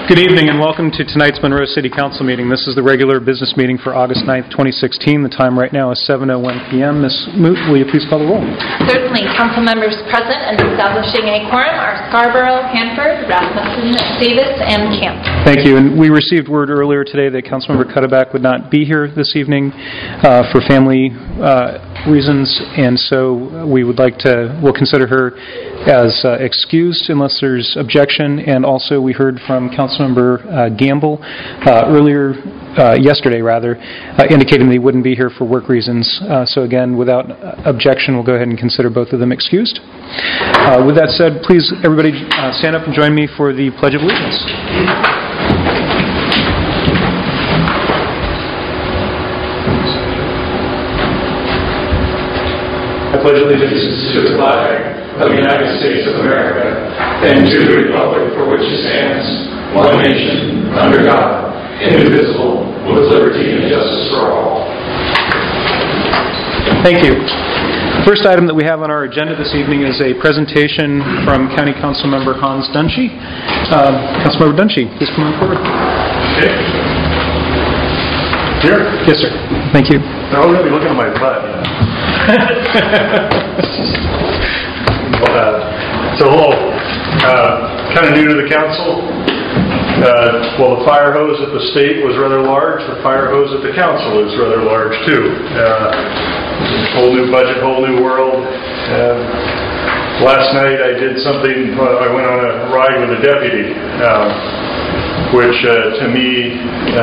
Good evening and welcome to tonight's Monroe City Council meeting. This is the regular business meeting for August 9th, 2016. The time right now is 7:01 p.m. Ms. Moot, will you please call the roll? Certainly. Council members present and establishing a quorum are Scarborough, Hanford, Rasmussen, Davis, and Camp. Thank you. And we received word earlier today that Councilmember Cutterback would not be here this evening for family reasons, and so we'll consider her as excused unless there's objection. And also we heard from Councilmember Gamble yesterday, indicating that he wouldn't be here for work reasons. So again, without objection, we'll go ahead and consider both of them excused. With that said, please everybody stand up and join me for the Pledge of Allegiance. I pledge allegiance to the flag of the United States of America and to the republic for which it stands, one nation, under God, indivisible, with liberty and justice for all. Thank you. The first item that we have on our agenda this evening is a presentation from County Council Member Hans Dunshee. Councilmember Dunshee, please come on forward. Okay. Here? Yes, sir. Thank you. They're all going to be looking at my butt. Hello. Kind of new to the council. The fire hose at the state was rather large. The fire hose at the council is rather large too. Whole new budget, whole new world. Last night I did something. I went on a ride with a deputy, which to me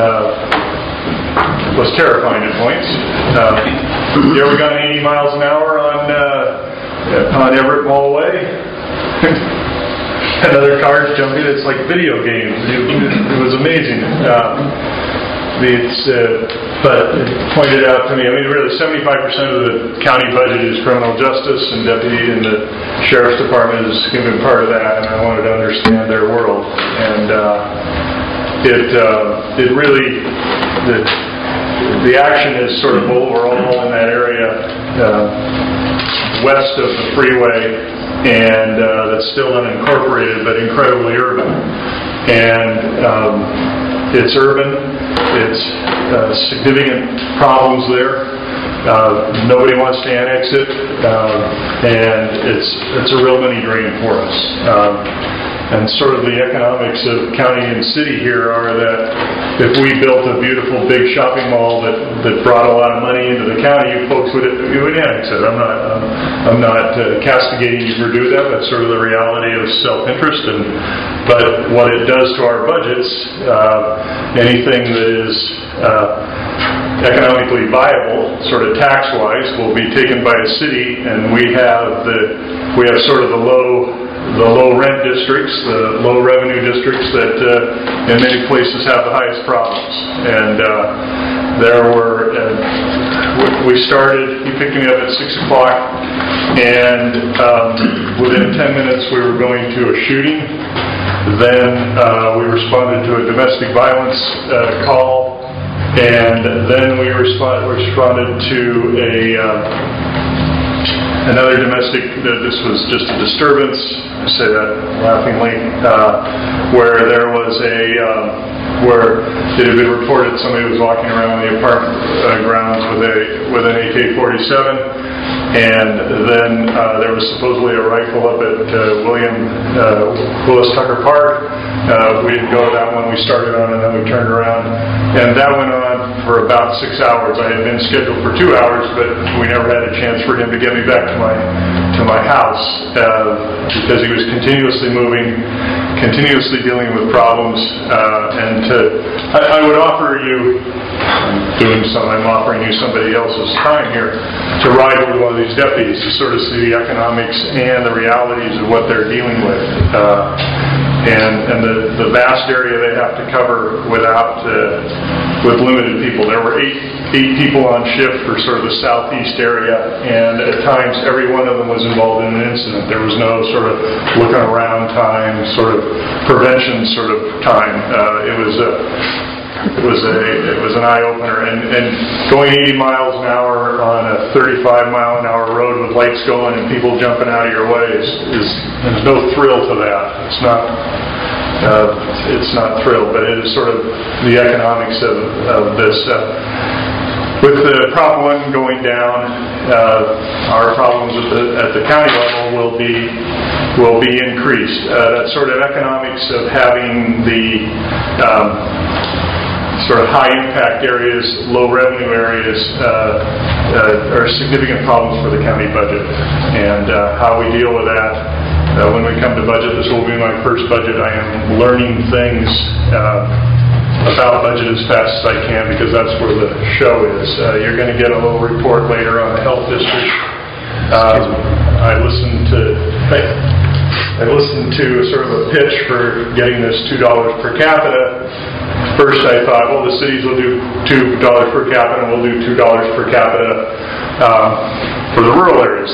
was terrifying at points. You ever gone 80 miles an hour on Everett Mall Way? And other cars jumping. It's like video games. It was amazing. But it pointed out to me, really 75% of the county budget is criminal justice, and deputy and the sheriff's department is given part of that, and I wanted to understand their world. And it really, the action is sort of overall in that area west of the freeway, and that's still unincorporated but incredibly urban. And it's urban. It's significant problems there. Nobody wants to annex it, and it's a real money drain for us. And sort of the economics of county and city here are that if we built a beautiful big shopping mall that brought a lot of money into the county, you folks would annex it. I'm not castigating you for doing that. That's sort of the reality of self-interest. But what it does to our budgets, anything that is economically viable, sort of tax-wise, will be taken by a city, and we have sort of the low rent districts, the low revenue districts that in many places have the highest problems. And we started, he picked me up at 6 o'clock, and within 10 minutes we were going to a shooting. Then we responded to a domestic violence call, and then we responded to another domestic. This was just a disturbance, I say that laughingly, where there was where it had been reported somebody was walking around the apartment grounds with an AK-47, and then there was supposedly a rifle up at Willis Tucker Park. We didn't go to that one. We started on, and then we turned around, and that went on for about 6 hours. I had been scheduled for 2 hours, but we never had a chance for him to get me back to my house because he was continuously moving, continuously dealing with problems. I would offer you, I'm offering you somebody else's time here to ride with one of these deputies to sort of see the economics and the realities of what they're dealing with. And the vast area they have to cover with limited people. There were eight people on shift for sort of the southeast area, and at times every one of them was involved in an incident. There was no sort of looking around time, sort of prevention sort of time. It was an eye-opener, and going 80 miles an hour on a 35-mile-an-hour road with lights going and people jumping out of your way there's no thrill to that. It's not it's not thrilled, but it is sort of the economics of this. With the Prop 1 going down, our problems at the county level will be increased. That sort of economics of having the sort of high impact areas, low revenue areas are significant problems for the county budget. And how we deal with that, when we come to budget, this will be my first budget. I am learning things about budget as fast as I can, because that's where the show is. You're going to get a little report later on the health district. I listened to sort of a pitch for getting this $2 per capita. First I thought, well, the cities will do $2 per capita, and we'll do $2 per capita for the rural areas.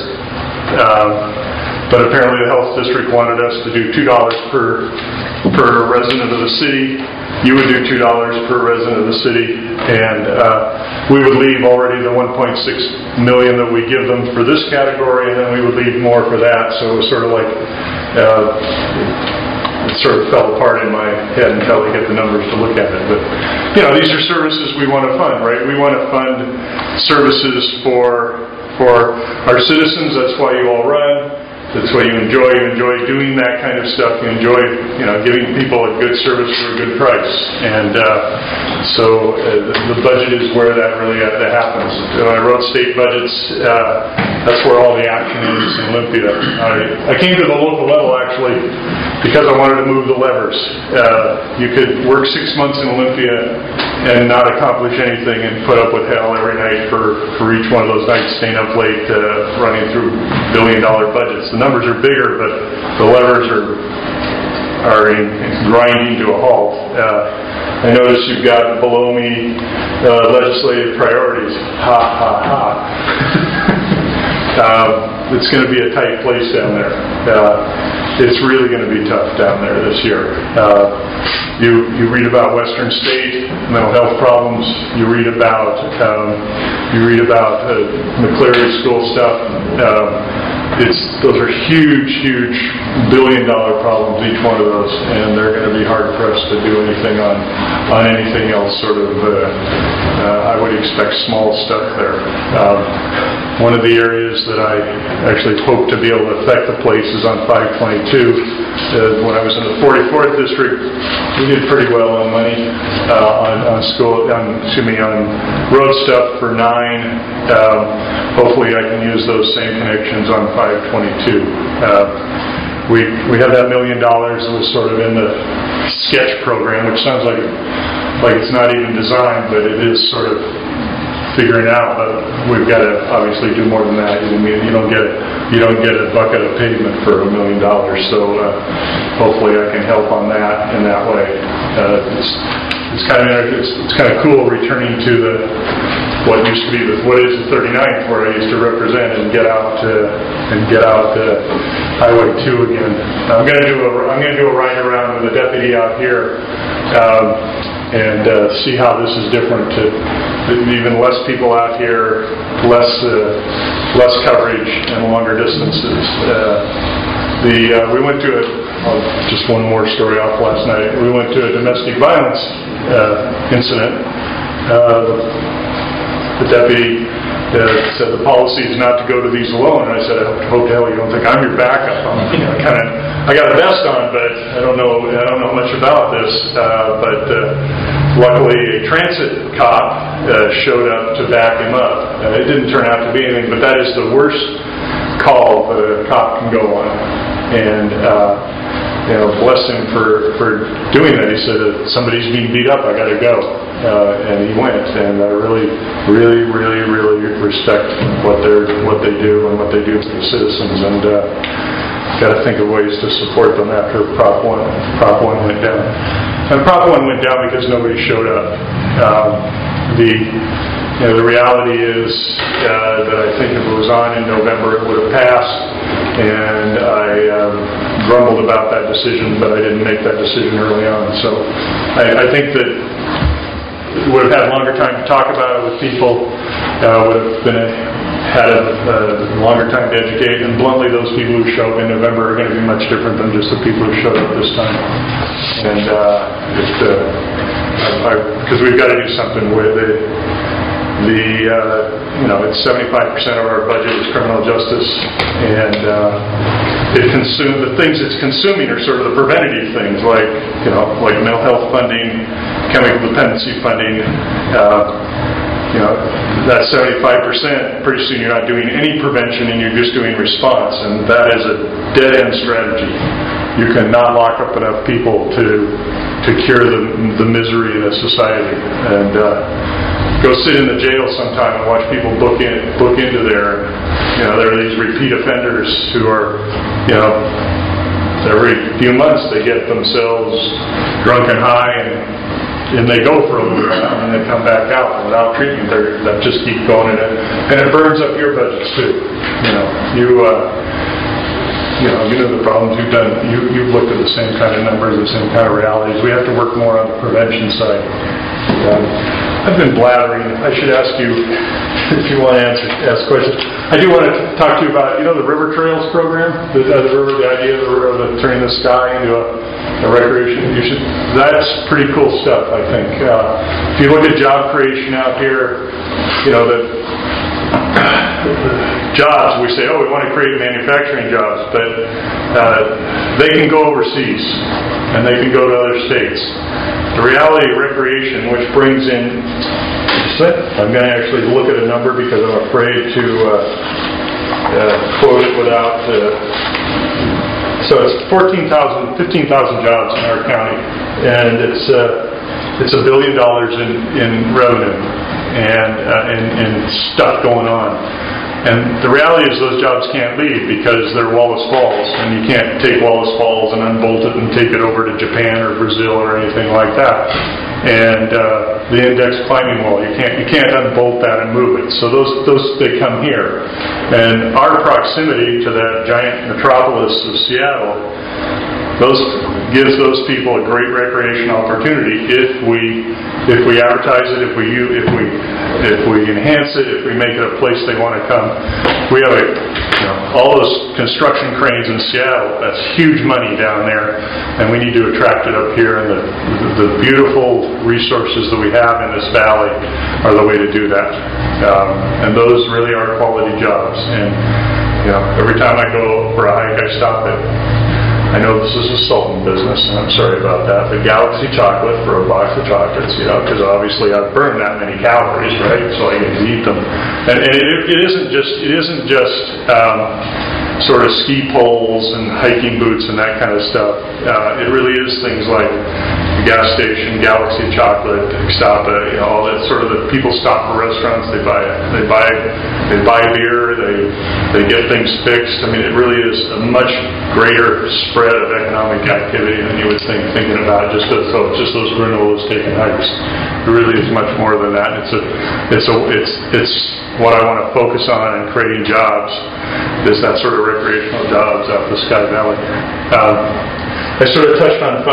But apparently the health district wanted us to do $2 per resident of the city. You would do $2 per resident of the city, and we would leave already the $1.6 million that we give them for this category, and then we would leave more for that. So it was sort of like it sort of fell apart in my head until I get the numbers to look at it. But these are services we want to fund, right? We want to fund services for our citizens. That's why you all run. That's what you enjoy. You enjoy doing that kind of stuff. You enjoy, giving people a good service for a good price. And so the budget is where that really happens. When I wrote state budgets, that's where all the action is in Olympia. I came to the local level, actually, because I wanted to move the levers. You could work 6 months in Olympia and not accomplish anything and put up with hell every night for each one of those nights, staying up late, running through billion-dollar budgets. The numbers are bigger, but the levers are grinding to a halt. I notice you've got below me legislative priorities. Ha, ha, ha. It's going to be a tight place down there. It's really going to be tough down there this year. You read about Western State mental health problems. You read about McCleary School stuff. Those are huge billion-dollar problems, each one of those, and they're going to be hard for us to do anything on anything else. Sort of, I would expect small stuff there. One of the areas that I actually hope to be able to affect the place is on 522. When I was in the 44th district, we did pretty well on money on road stuff for 9. Hopefully I can use those same connections on 522. We have that $1 million that was sort of in the sketch program, which sounds like it's not even designed, but it is sort of figuring out. But we've got to obviously do more than that. You don't get a bucket of pavement for $1 million. So hopefully I can help on that in that way. It's kind of cool returning to what used to be what is the 39th, where I used to represent, and get out Highway 2 again. I'm going to do a ride around with a deputy out here and see how this is different. Even less people out here, less coverage, and longer distances. We went to just one more story off last night. We went to a domestic violence incident. The deputy said the policy is not to go to these alone. And I said, I hope to hell you don't think I'm your backup. I got a vest on, but I don't know much about this. But luckily, a transit cop showed up to back him up. It didn't turn out to be anything, but that is the worst call that a cop can go on. And bless him for doing that. He said, somebody's being beat up, I got to go. And he went. And I really respect what they do and what they do for the citizens. And got to think of ways to support them after Prop 1 went down. And Prop 1 went down because nobody showed up. The reality is that I think if it was on in November, it would have passed. And I grumbled about that decision, but I didn't make that decision early on. So I think that we would have had longer time to talk about it with people. Would have been had a longer time to educate, and bluntly, those people who show up in November are going to be much different than just the people who showed up this time. And because we've got to do something with it. It's 75% of our budget is criminal justice, and the things it's consuming are sort of the preventative things, like mental health funding, chemical dependency funding. That 75%, pretty soon you're not doing any prevention and you're just doing response, and that is a dead-end strategy. You cannot lock up enough people to cure the misery in a society. And go sit in the jail sometime and watch people book into there. There are these repeat offenders who are, every few months they get themselves drunk and high, and they go for a little while, and they come back out without treatment. That just keep going, and it burns up your budgets too. You know the problems you've done. You've looked at the same kind of numbers, the same kind of realities. We have to work more on the prevention side. I've been blathering. I should ask you if you want to ask questions. I do want to talk to you about the River Trails program, the idea of turning the sky into a recreation. That's pretty cool stuff, I think. If you look at job creation out here, the jobs, we say, we want to create manufacturing jobs, but they can go overseas and they can go to other states. The reality of recreation, which brings in, I'm going to actually look at a number because I'm afraid to quote it without. So it's 15,000 jobs in our county, and it's $1 billion in revenue and stuff going on. And the reality is those jobs can't leave because they're Wallace Falls, and you can't take Wallace Falls and unbolt it and take it over to Japan or Brazil or anything like that. And the index climbing wall, you can't unbolt that and move it. So they come here, and our proximity to that giant metropolis of Seattle gives those people a great recreation opportunity if we advertise it, if we enhance it, if we make it a place they want to come. We have all those construction cranes in Seattle. That's huge money down there, and we need to attract it up here. And the beautiful resources that we have in this valley are the way to do that. And those really are quality jobs. And every time I go for a hike, I stop it. I know this is a Sultan business, and I'm sorry about that, but Galaxy chocolate for a box of chocolates, because obviously I've burned that many calories, right? So I get to eat them. And it isn't just sort of ski poles and hiking boots and that kind of stuff. It really is things like the gas station, Galaxy chocolate, Xtapa, all that sort of. The people stop for restaurants, they buy beer, they get things fixed. I mean, it really is a much greater spread of economic activity than you would think, thinking about it just those granolas taking hikes. It really is much more than that. It's what I want to focus on in creating jobs is that sort of recreational jobs out the Sky Valley. I sort of touched on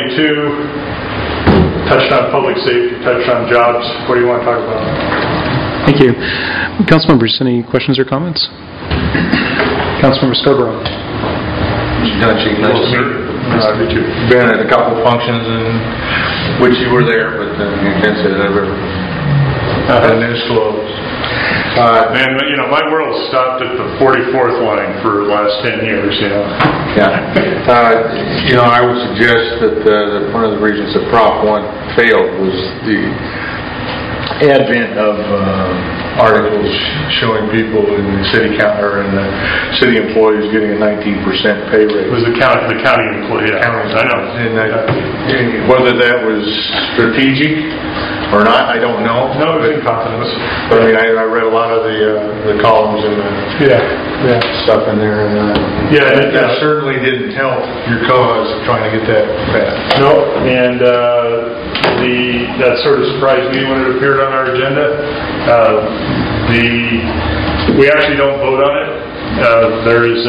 522, touched on public safety, touched on jobs. What do you want to talk about? Thank you. Council members, any questions or comments? Councilmember Scarborough. Chief, nice to meet you. Been at a couple functions in which you were there, but you can't say that I've ever had news closed. Man, my world stopped at the 44th line for the last 10 years, Yeah. I would suggest that one of the reasons that Prop 1 failed was the advent of articles showing people in the city counter and the city employees getting a 19% pay raise. It was the county employee. Yeah. I know. And whether that was strategic or not, I don't know. No, it was incompetence. But I read a lot of the columns and the stuff in there, and that certainly didn't help your cause trying to get that passed. No, and that sort of surprised me when it appeared on our agenda. We actually don't vote on it. There is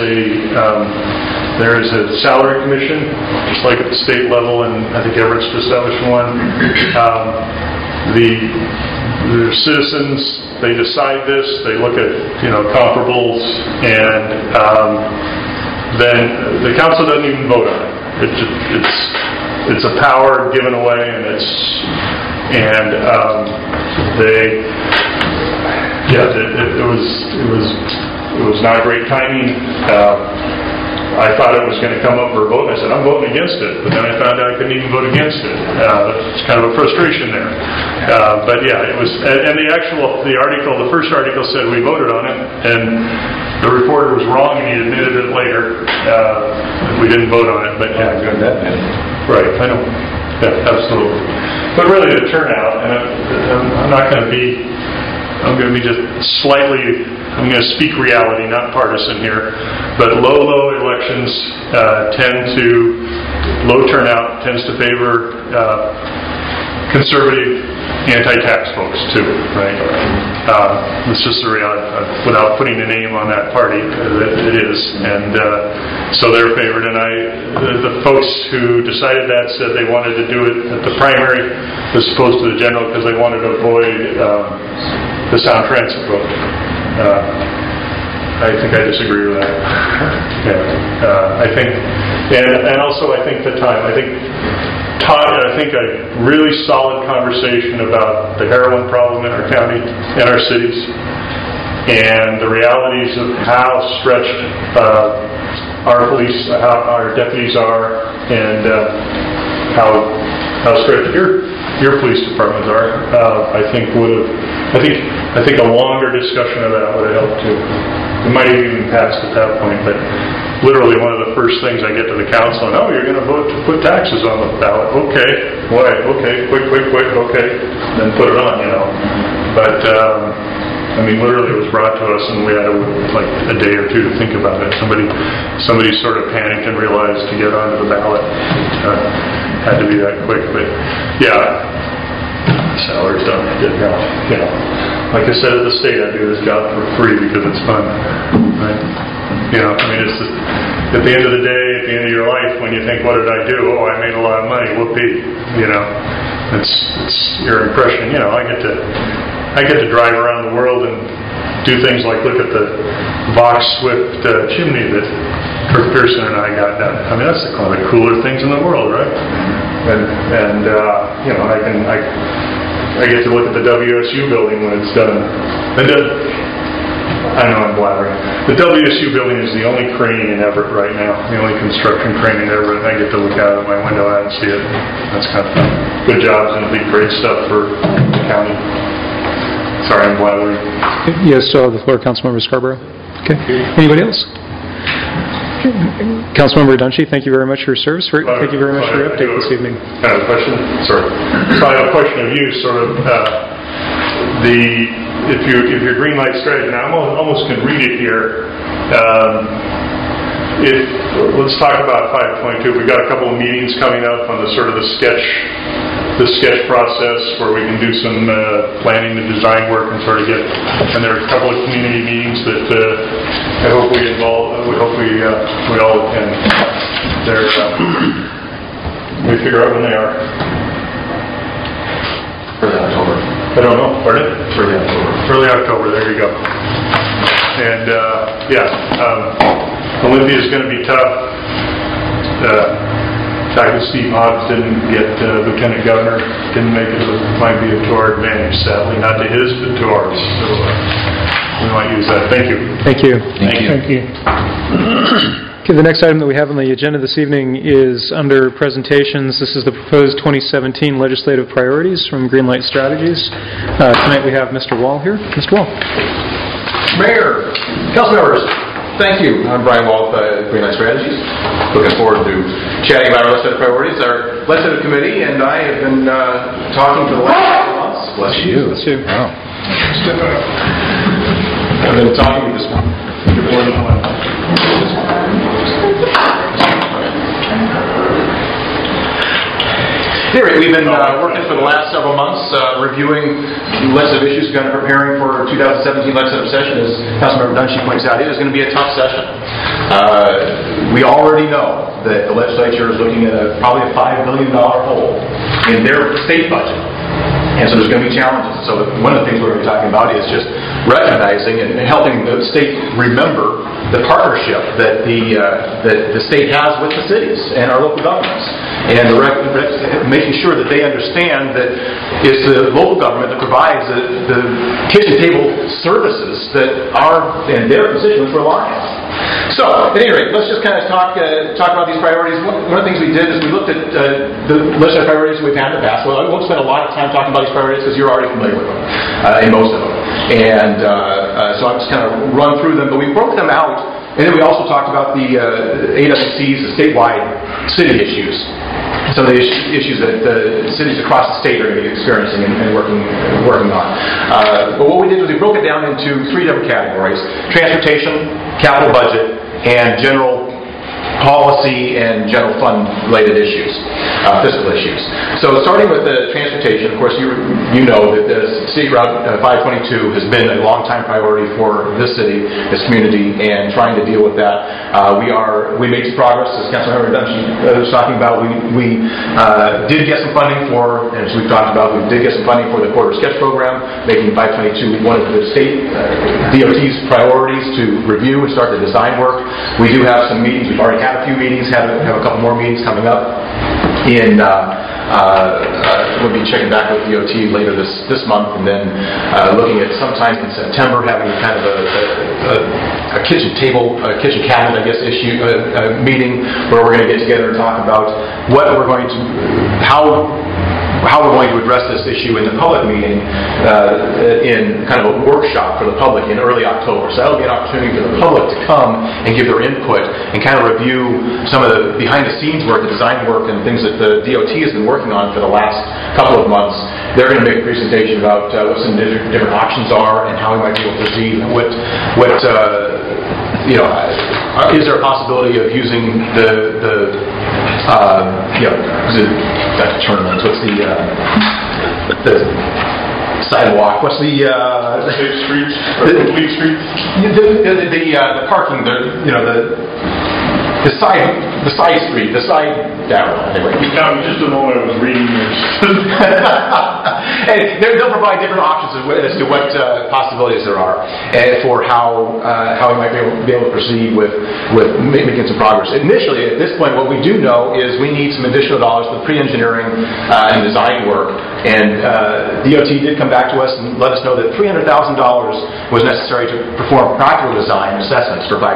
a salary commission, just like at the state level, and I think Everett's established one. The citizens they decide this, they look at, comparables, and then the council doesn't even vote on it. It's a power given away, and it was not great timing. I thought it was going to come up for a vote, and I said, I'm voting against it. But then I found out I couldn't even vote against it. It's kind of a frustration there. But yeah, it was, and the first article said we voted on it, and the reporter was wrong, and he admitted it later. We didn't vote on it, but yeah. Right, I know. Yeah, absolutely. But really the turnout, and I'm going to be just slightly, I'm going to speak reality, not partisan here, but low elections low turnout tends to favor conservative, anti-tax folks too, right? It's just the reality, without putting a name on that party, it is, and so they're favored. And the folks who decided that said they wanted to do it at the primary as opposed to the general because they wanted to avoid the sound transit vote. I think I disagree with that. Yeah, I think, and also I think the time. I think a really solid conversation about the heroin problem in our county and our cities, and the realities of how stretched our police, how our deputies are, and how stretched your police departments are. I think a longer discussion of that would have helped too. It might have even passed at that point, but literally one of the first things I get to the council, and you're going to vote to put taxes on the ballot. Okay, why? Okay, quick, okay, then put it on, But literally it was brought to us, and we had like a day or two to think about it. Somebody sort of panicked and realized to get onto the ballot had to be that quick. But yeah, salary's done. Like I said at the state, I do this job for free because it's fun, right? It's just, at the end of the day, at the end of your life, when you think, what did I do? Oh, I made a lot of money. Whoopee. It's your impression. I get to drive around the world and do things like look at the Vox Swift chimney that Kirk Pearson and I got done. That's one of the cooler things in the world, right? And I get to look at the WSU building when it's done. I know I'm blabbering. The WSU building is the only crane in Everett right now, the only construction crane in Everett, and I get to look out of my window and see it. That's kind of fun. Good jobs, and it'll be great stuff for the county. Sorry, I'm blabbering. Yes, the floor, Councilmember Scarborough. Okay. Anybody else? Councilmember Dunshee, thank you very much for your service. Thank you very much for your update this evening. Kind of a question? Sorry. So I have a question of you, sort of, if your green light strategy, and I almost can read it here. Let's talk about 5.2. We've got a couple of meetings coming up on the sketch process where we can do some planning and design work and sort of and there are a couple of community meetings that I hope we all attend. We figure out when they are. Early October. I don't know. Pardon? Early October. Early October. There you go. And Olympia is going to be tough. Talking to Steve Hobbs, didn't get Lieutenant Governor, didn't make it. It might be to our advantage, sadly, not to his, but to ours. So we might use that. Thank you. Thank you. Thank you. Okay, the next item that we have on the agenda this evening is under presentations. This is the proposed 2017 legislative priorities from Greenlight Strategies. Tonight we have Mr. Wall here. Mr. Wall. Mayor, council members, thank you. I'm Brian Wall with Greenlight Strategies. Looking forward to chatting about our legislative priorities. Our legislative committee and I have been talking for the last couple months. Bless you. Bless you. Wow. I've been talking with this one. Anyway, we've been working for the last several months reviewing legislative issues, kind of preparing for 2017 legislative session. As Councilmember Dunshee points out, it is going to be a tough session. We already know that the legislature is looking at probably a $5 billion hole in their state budget. And so there's going to be challenges. So one of the things we're going to be talking about is just recognizing and helping the state remember the partnership that the state has with the cities and our local governments, and making sure that they understand that it's the local government that provides the kitchen table services that their constituents rely on. So, at any rate, let's just kind of talk about these priorities. One of the things we did is we looked at the legislative priorities we've had in the past. Well, I won't spend a lot of time talking about these priorities because you're already familiar with them, in most of them. And so I'm just kind of run through them. But we broke them out, and then we also talked about the AWC's, the statewide city issues. Some of the issues that the cities across the state are going to be experiencing and working on. But what we did was we broke it down into 3 different categories: transportation, capital budget, and general policy and general fund related issues, fiscal issues. So starting with the transportation, of course, you know that the State Route 522 has been a long-time priority for this city, this community, and trying to deal with that. We made some progress, as Councilmember Dunshee was talking about. We did get some funding for, as we've talked about, we did get some funding for the corridor sketch program, making 522 one of the state DOT's priorities to review and start the design work. We do have some meetings. We've already had a few meetings, have a couple more meetings coming up. We'll be checking back with DOT later this month, and then looking at sometime in September having kind of a kitchen table, a kitchen cabinet, I guess, issue meeting where we're going to get together and talk about how we're going to address this issue in the public meeting in kind of a workshop for the public in early October. So that'll be an opportunity for the public to come and give their input and kind of review some of the behind-the-scenes work, the design work, and things that the DOT has been working on for the last couple of months. They're going to make a presentation about what some different options are and how we might be able to proceed. Is there a possibility of using the tournaments? What's the sidewalk? What's the street? Complete street? The parking. The side street. Anyway. Just a moment, I was reading yours. And they'll provide different options as to what possibilities there are for how we might be able to proceed with making some progress. Initially, at this point, what we do know is we need some additional dollars for pre-engineering and design work. And DOT did come back to us and let us know that $300,000 was necessary to perform practical design assessments for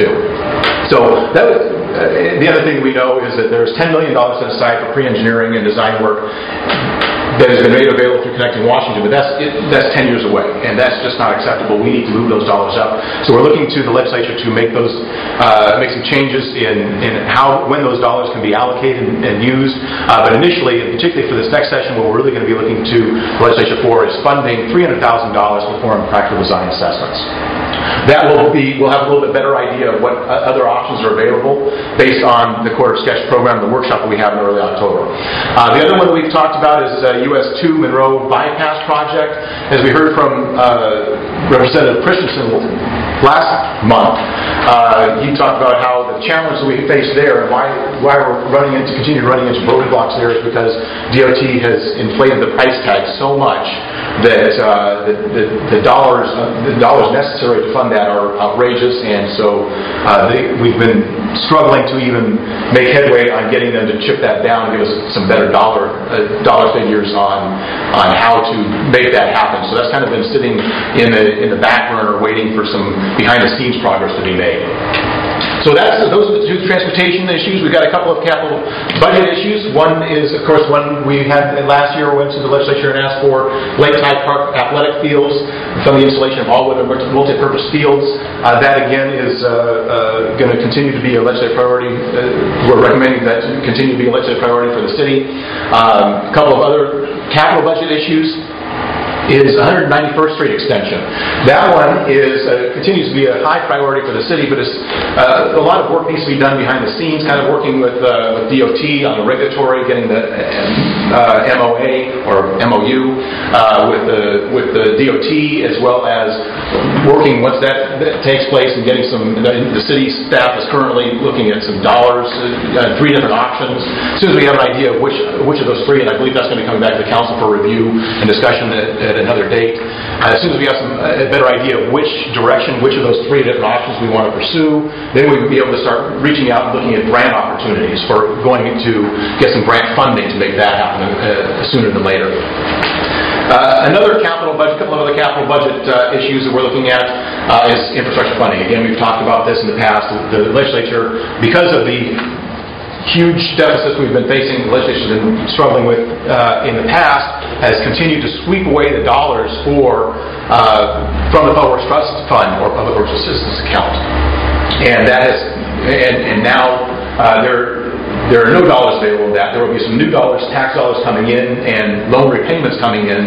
522. So the other thing we know is that there's $10 million set aside for pre-engineering and design work that has been made available through Connecting Washington, but that's 10 years away, and that's just not acceptable. We need to move those dollars up. So we're looking to the legislature to make some changes in when those dollars can be allocated and used. But initially, and particularly for this next session, what we're really going to be looking to the legislature for is funding $300,000 to perform practical design assessments. That we'll have a little bit better idea of what other options are available based on the corridor sketch program, the workshop that we have in early October. The other one that we've talked about is US 2 Monroe Bypass Project. As we heard from Representative Christensen last month, he talked about how the challenge that we face there and why we're continue running into roadblocks there is because DOT has inflated the price tag so much that the dollars necessary to fund that are outrageous, and so we've been struggling to even make headway on getting them to chip that down and give us some better dollar figures on how to make that happen. So that's kind of been sitting in the back burner waiting for some behind-the-scenes progress to be made. So those are the 2 transportation issues. We've got a couple of capital budget issues. One is, of course, one we had last year. We went to the legislature and asked for Lakeside Park athletic fields, some of the installation of all-weather multi-purpose fields. That, again, is going to continue to be a legislative priority. We're recommending that to continue to be a legislative priority for the city. A couple of other capital budget issues is 191st Street extension. That one continues to be a high priority for the city, but a lot of work needs to be done behind the scenes, kind of working with DOT on the regulatory, getting the MOA or MOU with the DOT, as well as working once that takes place and getting the city staff is currently looking at some dollars, 3 different options. As soon as we have an idea of which of those 3, and I believe that's going to be coming back to the council for review and discussion at another date. As soon as we have a better idea of which of those 3 different options we want to pursue, then we would be able to start reaching out and looking at grant opportunities for going to get some grant funding to make that happen sooner than later. Another capital budget, a couple of other capital budget issues that we're looking at is infrastructure funding. Again, we've talked about this in the past. The legislature, because of the huge deficits we've been facing, the legislature has been struggling with in the past, has continued to sweep away the dollars from the Public Works Trust Fund or Public Works Assistance Account, and that has now there are no dollars available in that. There will be some new dollars, tax dollars coming in, and loan repayments coming in,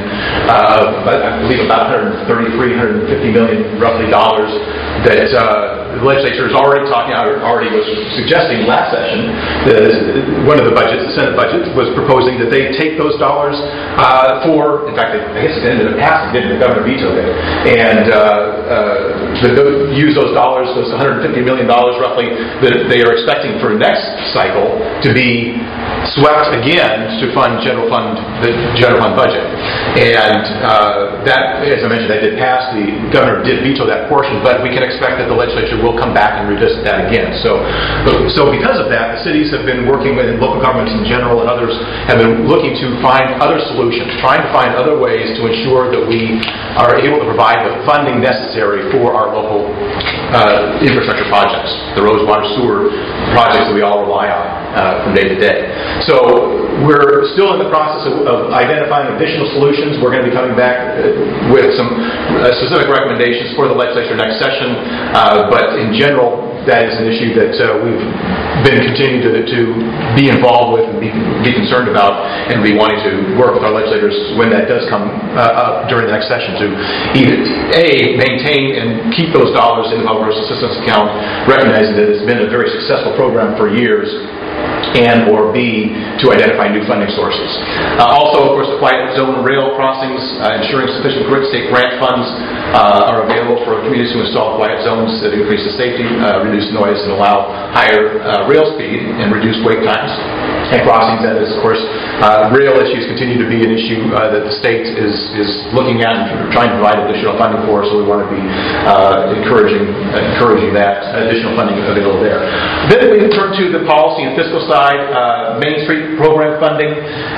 I believe about $133, $150 million roughly dollars that the legislature is already was suggesting last session. One of the budgets, the Senate budget, was proposing that they take those dollars in fact, I guess it ended up passing, didn't it? The governor vetoed it, and use those dollars, those $150 million roughly, that they are expecting for next cycle to be swept again to fund the general fund budget. And that, as I mentioned, that did pass. The governor did veto that portion, but we can expect that the legislature will come back and revisit that again. So because of that, the cities have been working with, and local governments in general and others have been looking to find other solutions, trying to find other ways to ensure that we are able to provide the funding necessary for our local infrastructure projects, the roads, water, sewer projects that we all rely on from day to day. So we're still in the process of identifying additional solutions. We're going to be coming back with some specific recommendations for the legislature next session, but in general, that is an issue that we've been continuing to be involved with and be concerned about, and be wanting to work with our legislators when that does come up during the next session to either maintain and keep those dollars in the Public Works Assistance Account, recognizing that it's been a very successful program for years, and or B, to identify new funding sources. Also, of course, the quiet zone rail crossings, ensuring sufficient state grant funds are available for communities who install quiet zones that increase the safety, reduce noise, and allow higher rail speed and reduce wait times. And crossings, that is, of course, rail issues continue to be an issue that the state is looking at and trying to provide additional funding for, so we want to be encouraging that additional funding available there. Then we turn to the policy and fiscal side, Main Street program funding.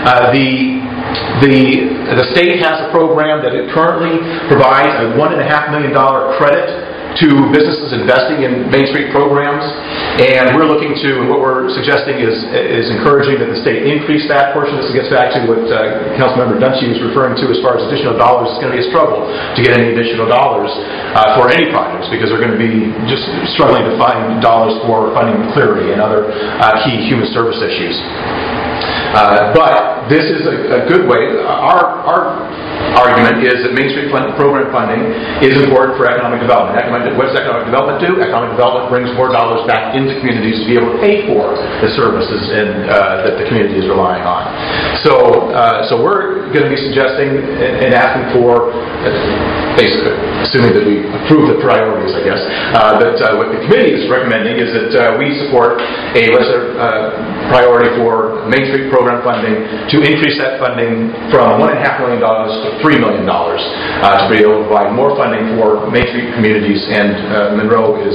The state has a program that it currently provides a $1.5 million credit to businesses investing in Main Street programs, and we're looking to, and what we're suggesting is encouraging that the state increase that portion. This gets back to what Councilmember Dunshee was referring to as far as additional dollars. It's going to be a struggle to get any additional dollars for any projects, because they're going to be just struggling to find dollars for funding Cleary and other key human service issues. But this is a good way. Our argument is that Main Street program funding is important for economic development. What does economic development do? Economic development brings more dollars back into communities to be able to pay for the services that the community is relying on. So we're going to be suggesting and asking for, basically, assuming that we approve the priorities, I guess, that what the committee is recommending is that we support a lesser priority for Main Street program funding, to increase that funding from $1.5 million to $3 million to be able to provide more funding for Main Street communities. And Monroe is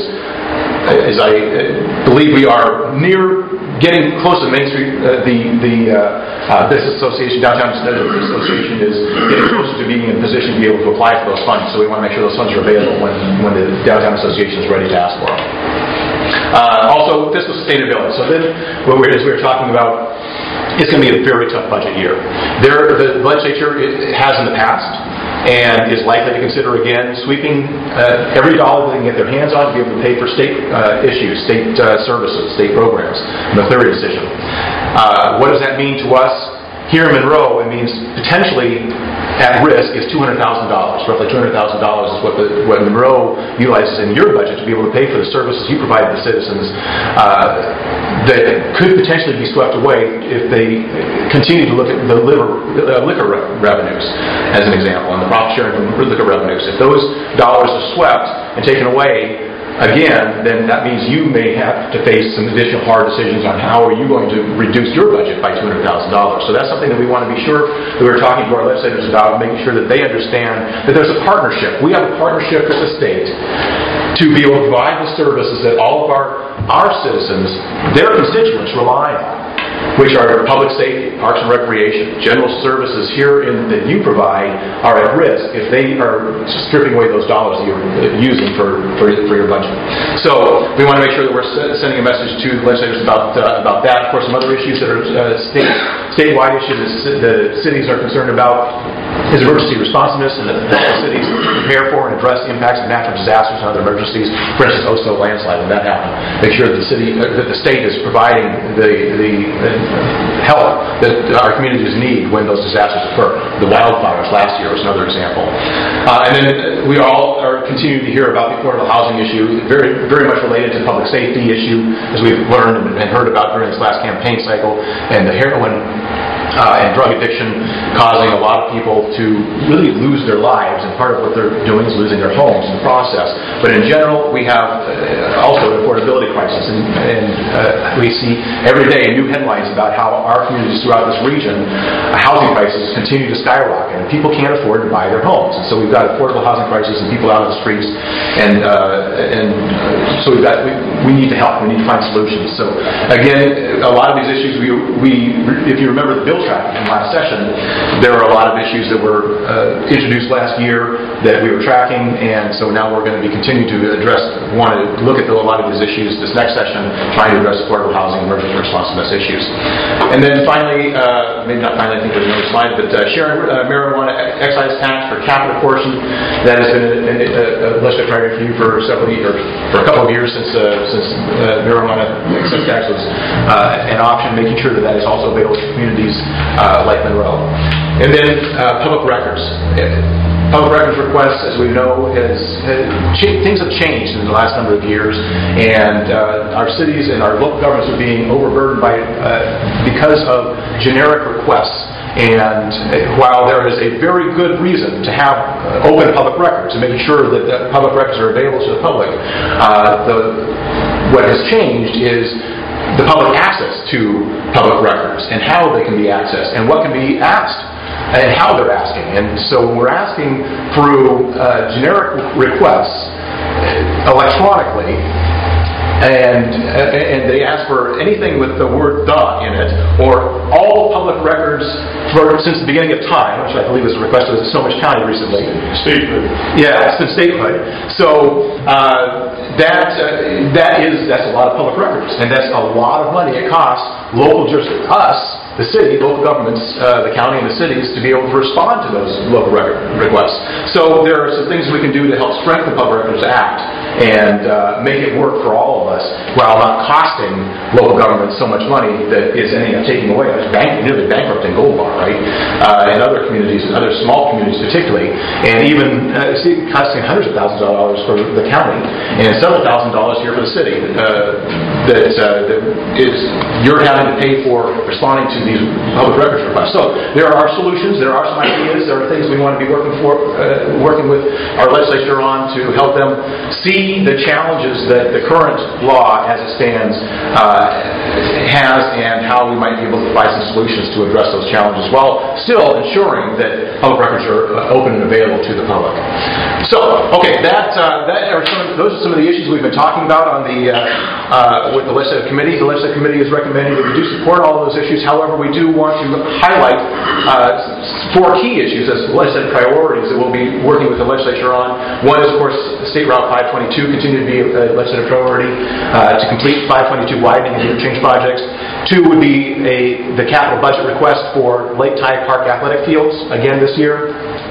I believe we are near getting close to Main Street. The Business Association, Downtown Business Association, is getting closer to being in a position to be able to apply for those funds. So we want to make sure those funds are available when the Downtown Association is ready to ask for them. Also, fiscal sustainability. So then, as we were talking about, it's going to be a very tough budget year. The legislature has in the past, and is likely to consider again sweeping every dollar they can get their hands on to be able to pay for state issues, state services, state programs, the Cleary decision. What does that mean to us? Here in Monroe, it means potentially at risk is $200,000. Roughly $200,000 is what Monroe utilizes in your budget to be able to pay for the services you provide to the citizens that could potentially be swept away if they continue to look at the liquor revenues, as an example, and the profit sharing from liquor revenues. If those dollars are swept and taken away, again, then that means you may have to face some additional hard decisions on how are you going to reduce your budget by $200,000. So that's something that we want to be sure that we're talking to our legislators about, making sure that they understand that there's a partnership. We have a partnership with the state to be able to provide the services that all of our citizens, their constituents, rely on, which are public safety, parks and recreation, general services here that you provide are at risk if they are stripping away those dollars that you're using for your budget. So we want to make sure that we're sending a message to the legislators about that. Of course, some other issues that are statewide issues that the cities are concerned about is emergency responsiveness, and that the cities prepare for and address the impacts of natural disasters and other emergencies. For instance, Oso landslide, when that happened, make sure that the state is providing the help that our communities need when those disasters occur. The wildfires last year was another example. And then we all are continuing to hear about the affordable housing issue, very, very much related to public safety issue, as we've learned and heard about during this last campaign cycle, and the heroin and drug addiction causing a lot of people to really lose their lives, and part of what they're doing is losing their homes in the process. But in general, we have also an affordability crisis, and we see every day new headlines about how our communities throughout this region, housing prices continue to skyrocket, and people can't afford to buy their homes. And so we've got affordable housing crisis and people out on the streets, and so we need to help. We need to find solutions. So again, a lot of these issues, if you remember the bill tracking from last session, there are a lot of issues that were introduced last year that we were tracking, and so now we're going to be continuing to want to look at a lot of these issues this next session, trying to address affordable housing, emergency responsiveness issues. And then finally, maybe not finally, I think there's another slide, but sharing marijuana excise tax for capital portion, that has been a legislative priority for you for a couple of years since marijuana excise tax was an option, making sure that is also available to communities like Monroe. And then public records. Public records requests, as we know, things have changed in the last number of years, and our cities and our local governments are being overburdened because of generic requests. And while there is a very good reason to have open public records and making sure that the public records are available to the public, what has changed is the public access to public records and how they can be accessed and what can be asked and how they're asking. And so we're asking through generic requests electronically, and they ask for anything with the word "the" in it, or all public records since the beginning of time, which I believe was requested in Snohomish County recently. Statehood. Yeah, since statehood. So that's a lot of public records, and that's a lot of money it costs the city, local governments, the county and the cities, to be able to respond to those local record requests. So there are some things we can do to help strengthen the Public Records Act and make it work for all of us while not costing local governments so much money that is ending up taking away. It's nearly bankrupting Gold Bar, right? And other communities, other small communities particularly, and even costing hundreds of thousands of dollars for the county and several $1,000s here for the city that you're having to pay for responding to these public records requests. So there are solutions, there are some ideas, there are things we want to be working with our legislature on to help them see the challenges that the current law as it stands has, and how we might be able to provide some solutions to address those challenges while still ensuring that public records are open and available to the public. So, okay, those are some of the issues we've been talking about on with the legislative committee. The legislative committee is recommending that we do support all of those issues. However, we do want to highlight 4 key issues as legislative priorities that we'll be working with the legislature on. One is, of course, State Route 522 continue to be a legislative priority to complete 522 widening and interchange projects. 2 would be the capital budget request for Lake Tide Park athletic fields again this year.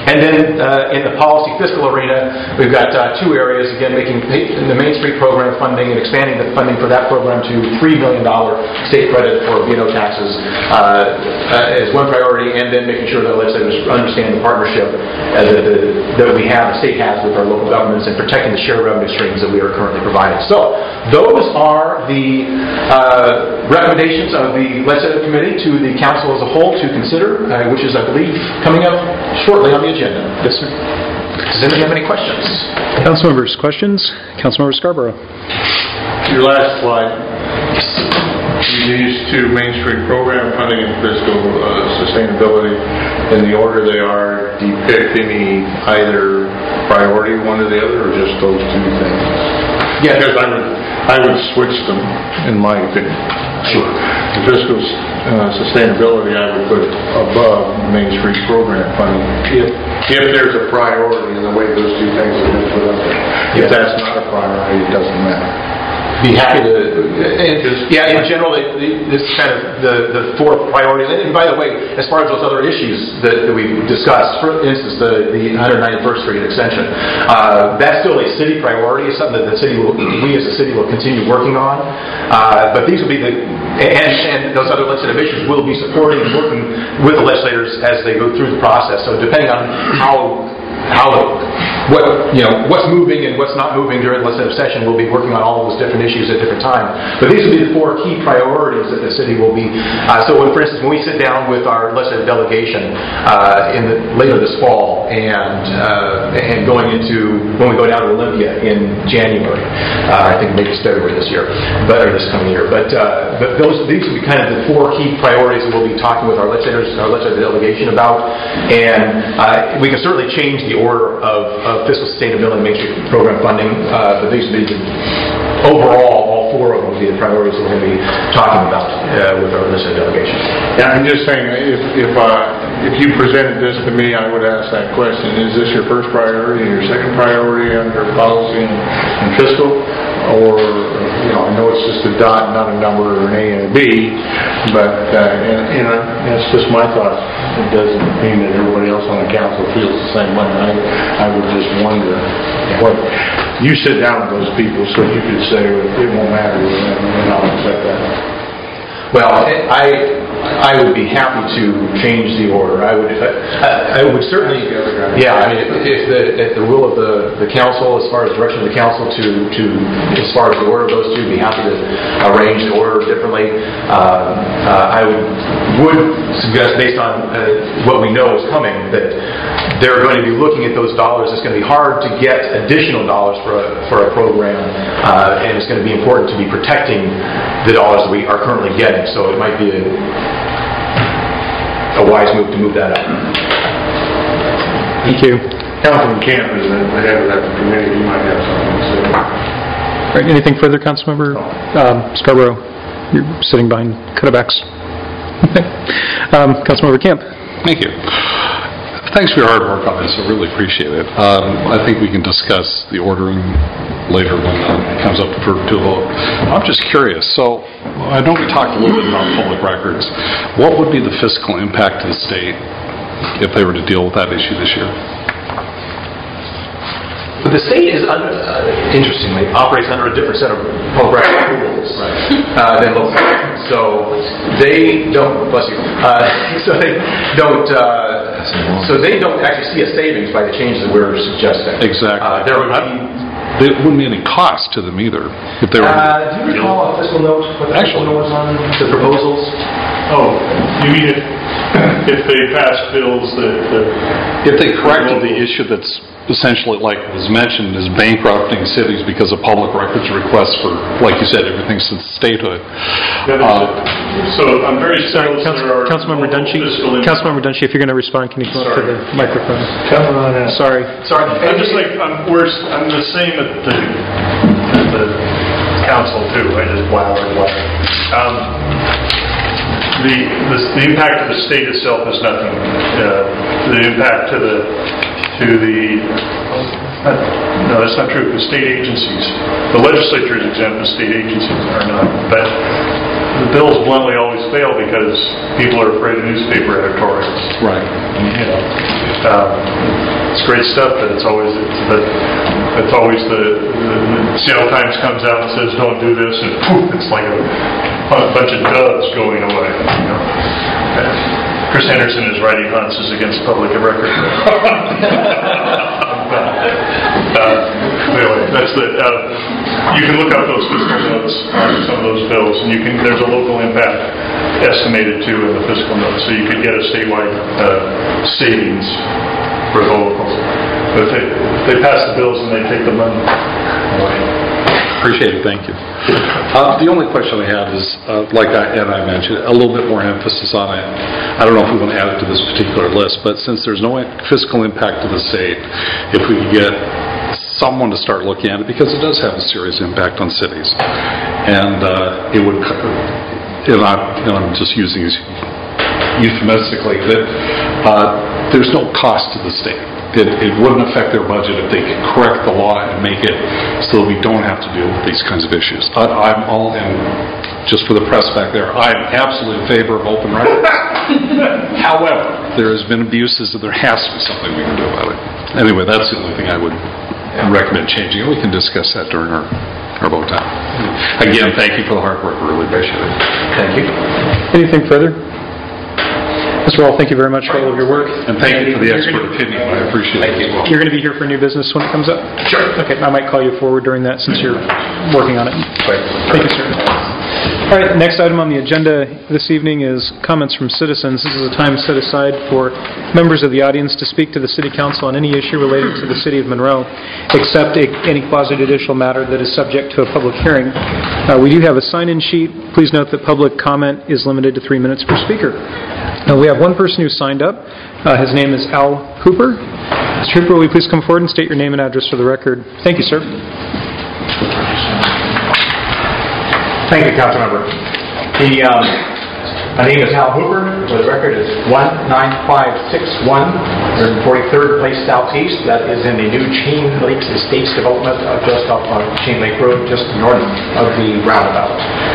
And then in the policy fiscal arena, we've got two areas, again, making the Main Street program funding and expanding the funding for that program to $3 million state credit for B&O taxes as one priority, and then making sure that legislators understand the partnership that we have, the state has with our local governments, and protecting the shared revenue streams that we are currently providing. So those are the recommendations of the legislative committee to the council as a whole to consider, which is, I believe, coming up shortly on the agenda. Yes, sir. Does anyone have any questions? Council members, questions? Councilmember Scarborough. Your last slide, these two Main Street program funding and fiscal sustainability, in the order they are, depict any either priority, one or the other, or just those two things? Yeah, because I would switch them, in my opinion. Sure. The fiscal sustainability I would put above Main Street program funding. If there's a priority in the way those two things have been put up there. If that's not a priority, it doesn't matter. Be happy to, in general, this is kind of the fourth priority. And by the way, as far as those other issues that we've discussed, for instance, the 191st Street extension, that's still a city priority. It's something that we as a city will continue working on. But these will be and those other legislative issues will be supporting and working with the legislators as they go through the process. So depending on what's moving and what's not moving during the legislative session, we'll be working on all of those different issues at different times. But these will be the four key priorities that the city will be. So, for instance, when we sit down with our legislative delegation later this fall and going into when we go down to Olympia in January, I think maybe it's February this year, or this coming year. But these will be kind of the four key priorities that we'll be talking with our legislators, our legislative delegation about, and we can certainly change the order of fiscal sustainability and Main Street program funding, but these will be overall, all four of them will be the priorities that we're going to be talking about with our legislative delegation. Yeah, I'm just saying, if you presented this to me, I would ask that question: is this your first priority, your second priority under policy and fiscal, or I know it's just a dot, not a number, or an A and a B, but it's just my thoughts. It doesn't mean that everybody else on the council feels the same way. I would just wonder what you sit down with those people, so you could say it won't matter, and I'll accept that. Well, I would be happy to change the order. I would certainly. Yeah, I mean, if the will of the council, as far as direction of the council as far as the order of those two, be happy to arrange the order differently. I would suggest, based on what we know is coming, that they're going to be looking at those dollars. It's going to be hard to get additional dollars for a program, and it's going to be important to be protecting the dollars that we are currently getting. So it might be a wise move to move that up. Thank you. Councilman Camp is the head of that committee. You might have something to say. All right, anything further, Councilmember Scarborough? You're sitting behind cutbacks. Councilmember Camp. Thank you. Thanks for your hard work on this. I really appreciate it. I think we can discuss the ordering later when it comes up to a vote. I'm just curious. So I know we talked a little bit about public records. What would be the fiscal impact to the state if they were to deal with that issue this year? But the state is, interestingly, operates under a different set of public record rules than local. So they don't. Bless you. So they don't actually see a savings by the changes that we're suggesting. Exactly. There wouldn't be any cost to them either if they were. Do you recall a fiscal note? What the fiscal note was on the proposals? Oh, you mean if they pass bills that if they corrected the issue that's essentially, like was mentioned, is bankrupting cities because of public records requests for, like you said, everything since statehood. So I'm very sorry. Councilmember Dunshee. Councilmember Dunshee, if you're going to respond, can you come up to the microphone? Come on in. Sorry. I'm just like I'm the same at the council too. I just wow. The impact to the state itself is nothing. The impact to the no, that's not true. The state agencies, the legislature is exempt, the state agencies are not. But the bills bluntly always fail because people are afraid of newspaper editorials. Right. It's great stuff, but it's always the Seattle Times comes out and says don't do this, and poof, it's like a bunch of doves going away. Chris Henderson is writing Hunts against public record. Anyway, that's the. You can look up those fiscal notes on some of those bills, and there's a local impact estimated too in the fiscal notes, so you could get a statewide savings for the locals. But if they pass the bills and they take the money away. Appreciate it, thank you. The only question I have is, like I mentioned, a little bit more emphasis on it. I don't know if we want to add it to this particular list, but since there's no fiscal impact to the state, if we could get someone to start looking at it, because it does have a serious impact on cities. And it would, I'm just using this euphemistically, that there's no cost to the state. It wouldn't affect their budget if they could correct the law and make it so that we don't have to deal with these kinds of issues. I'm all in, just for the press back there, I'm absolutely in favor of open records. However, there has been abuses and there has to be something we can do about it. Anyway, that's the only thing I would recommend changing, and we can discuss that during our vote time. Again, thank you for the hard work. We really appreciate it. Thank you. Anything further? Mr. Wall, thank you very much for all of your work. And thank you for the expert opinion. I appreciate it as well. You're going to be here for new business when it comes up? Sure. Okay, I might call you forward during that since you're working on it. Right. Thank you, sir. All right, next item on the agenda this evening is comments from citizens. This is a time set aside for members of the audience to speak to the City Council on any issue related to the City of Monroe, except any quasi-judicial matter that is subject to a public hearing. We do have a sign-in sheet. Please note that public comment is limited to 3 minutes per speaker. We have one person who signed up. His name is Al Hooper. Mr. Hooper, will you please come forward and state your name and address for the record? Thank you, sir. Thank you, Councilmember. My name is Al Hooper. The record is 19561, 43rd Place Southeast. That is in the new Chain Lake Estates development just off on Chain Lake Road, just north of the roundabout.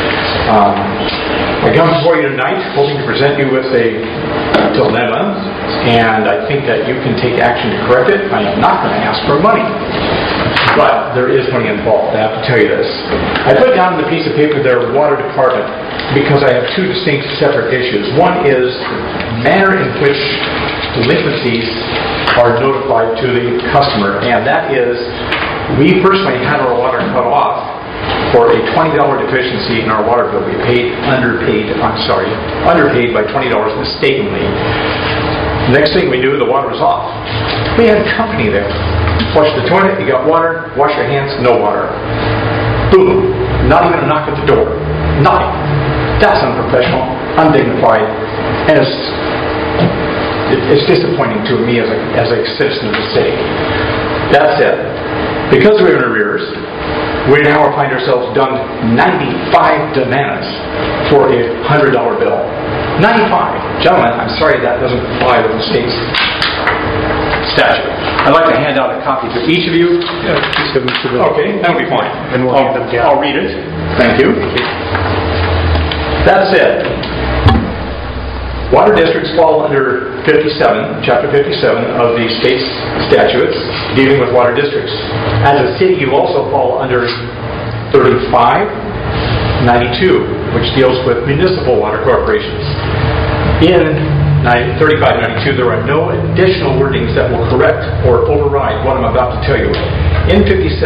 I come before you tonight hoping to present you with a dilemma, and I think that you can take action to correct it. I am not going to ask for money. But there is money involved, I have to tell you this. I put down on the piece of paper there, water department, because I have two distinct separate issues. One is the manner in which delinquencies are notified to the customer, and that is, we personally had our water cut off for a $20 deficiency in our water bill. We underpaid by $20 mistakenly. Next thing we knew, the water was off. We had company there. Flush the toilet, you got water, wash your hands, no water. Boom. Not even a knock at the door. Nothing. That's unprofessional, undignified, and it's disappointing to me as a citizen of the city. That said, because we're in arrears, we now find ourselves done 95 demands for a $100 bill. 95. Gentlemen, I'm sorry that doesn't apply with the state's statute. I'd like to hand out a copy to each of you. Okay, that'll be fine. And we'll hand them down. I'll read it. Thank you. That said, water districts fall under Chapter 57 of the state's statutes dealing with water districts. As a city, you also fall under 3592, which deals with municipal water corporations. In 3592, there are no additional wordings that will correct or override what I'm about to tell you. In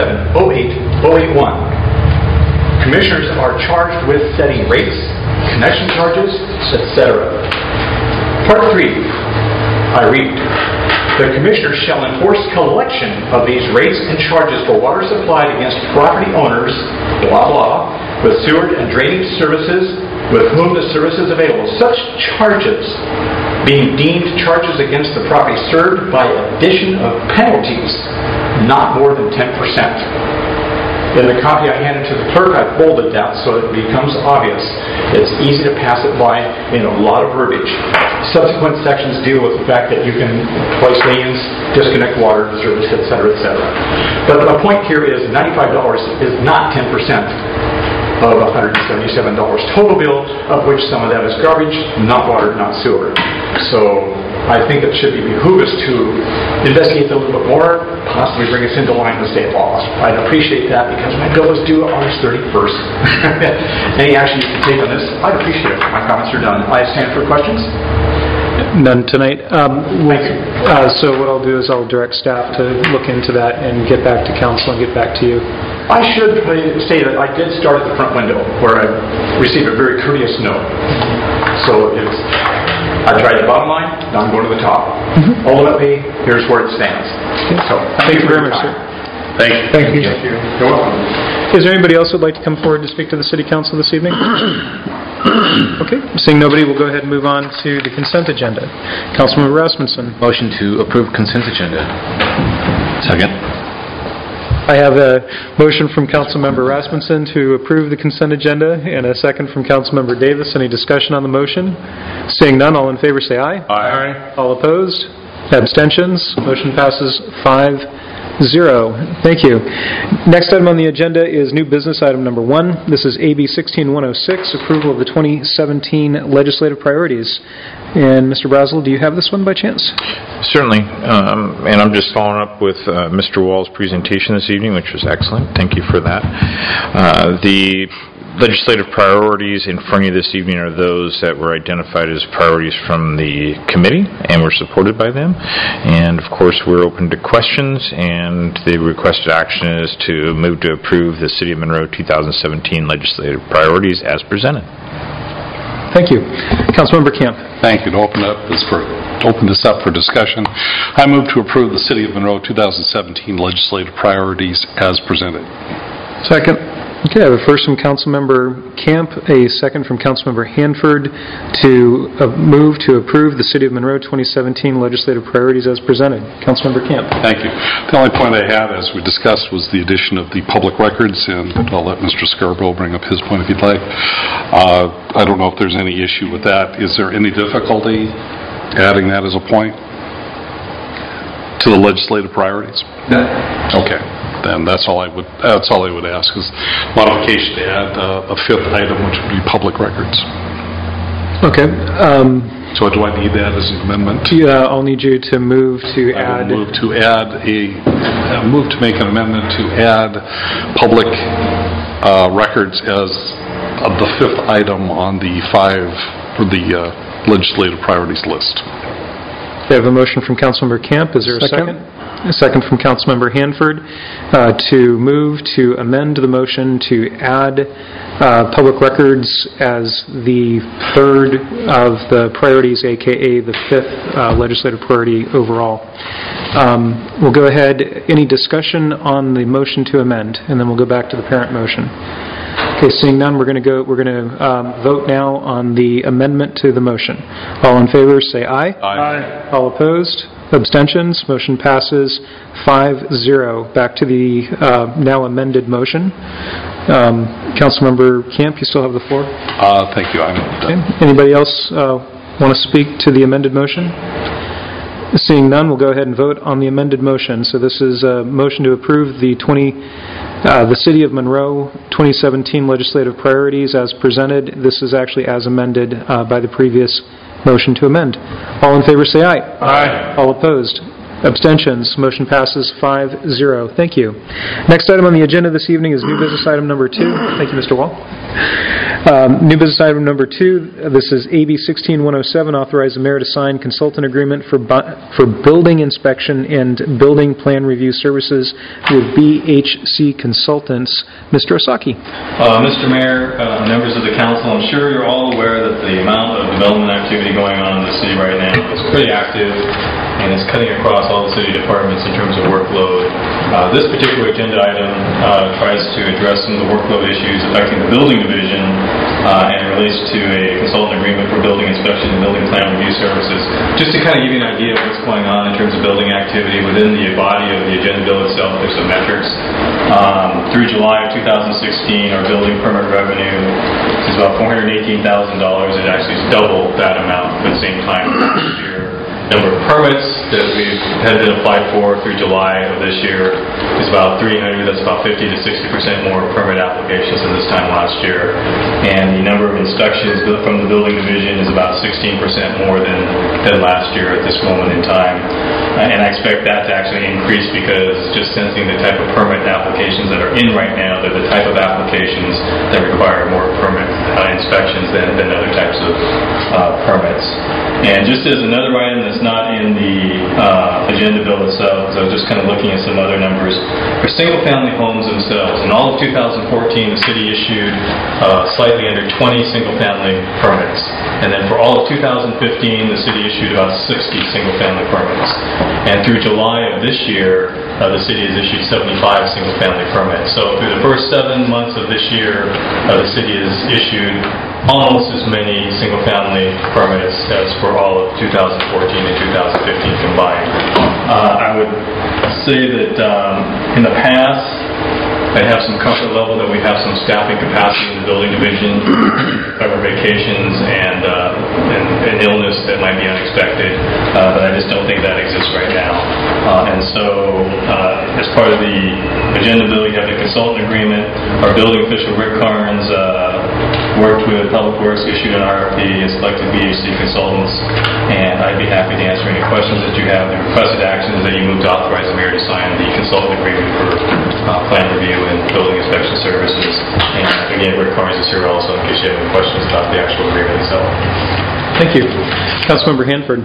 57-08-081, commissioners are charged with setting rates, connection charges, etc. Part 3, I read, the commissioners shall enforce collection of these rates and charges for water supplied against property owners, blah blah, with sewer and drainage services, with whom the service is available. Such charges being deemed charges against the property served by addition of penalties, not more than 10%. In the copy I handed to the clerk, I bolded that so it becomes obvious. It's easy to pass it by in a lot of verbiage. Subsequent sections deal with the fact that you can place liens, disconnect water service, etc., etc. But my point here is $95 is not 10%. of $177 total bill, of which some of that is garbage, not water, not sewer. So I think it should behoove us to investigate a little bit more, possibly bring us into line with state laws. I'd appreciate that because my bill is due August 31st. Any action you can take on this, I'd appreciate it. My comments are done. I stand for questions. None tonight. So what I'll do is I'll direct staff to look into that and get back to council and get back to you. I should say that I did start at the front window where I received a very courteous note. So I tried the bottom line, now I'm going to the top. Ultimately, here's where it stands. So Thank you very much, sir. Thank you. Thank you. You're welcome. Is there anybody else who would like to come forward to speak to the City Council this evening? Okay, seeing nobody, we'll go ahead and move on to the consent agenda. Councilmember Rasmussen. Motion to approve consent agenda. Second. I have a motion from Councilmember Rasmussen to approve the consent agenda and a second from Councilmember Davis. Any discussion on the motion? Seeing none, all in favor say aye. Aye. All opposed? Abstentions? Motion passes 5-0. Thank you. Next item on the agenda is new business item number 1. This is AB 16106, approval of the 2017 legislative priorities. And Mr. Brazel, do you have this one by chance? Certainly, and I'm just following up with Mr. Wall's presentation this evening, which was excellent. Thank you for that. The legislative priorities in front of you this evening are those that were identified as priorities from the committee, and were supported by them. And of course, we're open to questions, and the requested action is to move to approve the City of Monroe 2017 legislative priorities as presented. Thank you. Councilmember Camp. Thank you. To open this up for discussion, I move to approve the City of Monroe 2017 legislative priorities as presented. Second. Okay, I have a first from Councilmember Camp, a second from Councilmember Hanford to move to approve the City of Monroe 2017 legislative priorities as presented. Councilmember Camp. Thank you. The only point I had, as we discussed, was the addition of the public records, and I'll let Mr. Scarborough bring up his point if you'd like. I don't know if there's any issue with that. Is there any difficulty adding that as a point to the legislative priorities? No. Okay. Then that's all I would ask is modification to add a fifth item, which would be public records. Okay. So do I need that as an amendment? Yeah, I'll need you to move to add. Move to make an amendment to add public records as the fifth item on the legislative priorities list. We have a motion from Councilmember Camp. Is there a second? A second from Councilmember Hanford to move to amend the motion to add public records as the third of the priorities, aka the fifth legislative priority overall. We'll go ahead. Any discussion on the motion to amend, and then we'll go back to the parent motion. Okay, seeing none, we're going to vote now on the amendment to the motion. All in favor, say aye. Aye. All opposed? Abstentions? Motion passes 5-0. Back to the now amended motion. Councilmember Camp, you still have the floor. Thank you. I'm done. Okay. Anybody else want to speak to the amended motion? Seeing none, we'll go ahead and vote on the amended motion. So this is a motion to approve the City of Monroe 2017 legislative priorities as presented. This is actually as amended by the previous motion to amend. All in favor say aye. Aye. All opposed? Abstentions? Motion passes 5-0. Thank you. Next item on the agenda this evening is new business item number 2. Thank you, Mr. Wall. New business item number 2. This is AB 16107, authorize the mayor to sign consultant agreement for building inspection and building plan review services with BHC Consultants. Mr. Osaki. Mr. Mayor, members of the council, I'm sure you're all aware that the amount of development activity going on in the city right now is pretty active, and it's cutting across all the city departments in terms of workload. This particular agenda item tries to address some of the workload issues affecting the building division, and it relates to a consultant agreement for building inspection and building plan review services. Just to kind of give you an idea of what's going on in terms of building activity within the body of the agenda bill itself, there's some metrics. Through July of 2016, our building permit revenue is about $418,000. It actually is double that amount for the same time last year. number of permits that had been applied for through July of this year is about 300. That's about 50 to 60% more permit applications than this time last year. And the number of inspections from the building division is about 16% more than last year at this moment in time. And I expect that to actually increase because just sensing the type of permit applications that are in right now, they're the type of applications that require more permit inspections than other types of permits. And just as another item that's not in the agenda bill itself, because I was just kind of looking at some other numbers, for single-family homes themselves, in all of 2014, the city issued slightly under 20 single-family permits. And then for all of 2015, the city issued about 60 single-family permits. And through July of this year, the city has issued 75 single-family permits. So through the first 7 months of this year, the city has issued almost as many single-family permits as for all of 2014 and 2015 combined. I would say that in the past, I have some comfort level that we have some staffing capacity in the building division, cover vacations and illness that might be unexpected, but I just don't think that exists right now. And so, as part of the agenda bill, you have the consultant agreement. Our building official, Rick Carnes, worked with Public Works, issued an RFP, and selected BHC consultants, and I'd be happy to answer any questions that you have. The requested action is that you move to authorize the mayor to sign the consultant agreement for plan review and building inspection services. And again, Rick Carnes is here also in case you have any questions about the actual agreement itself. Thank you. Councilmember Hanford.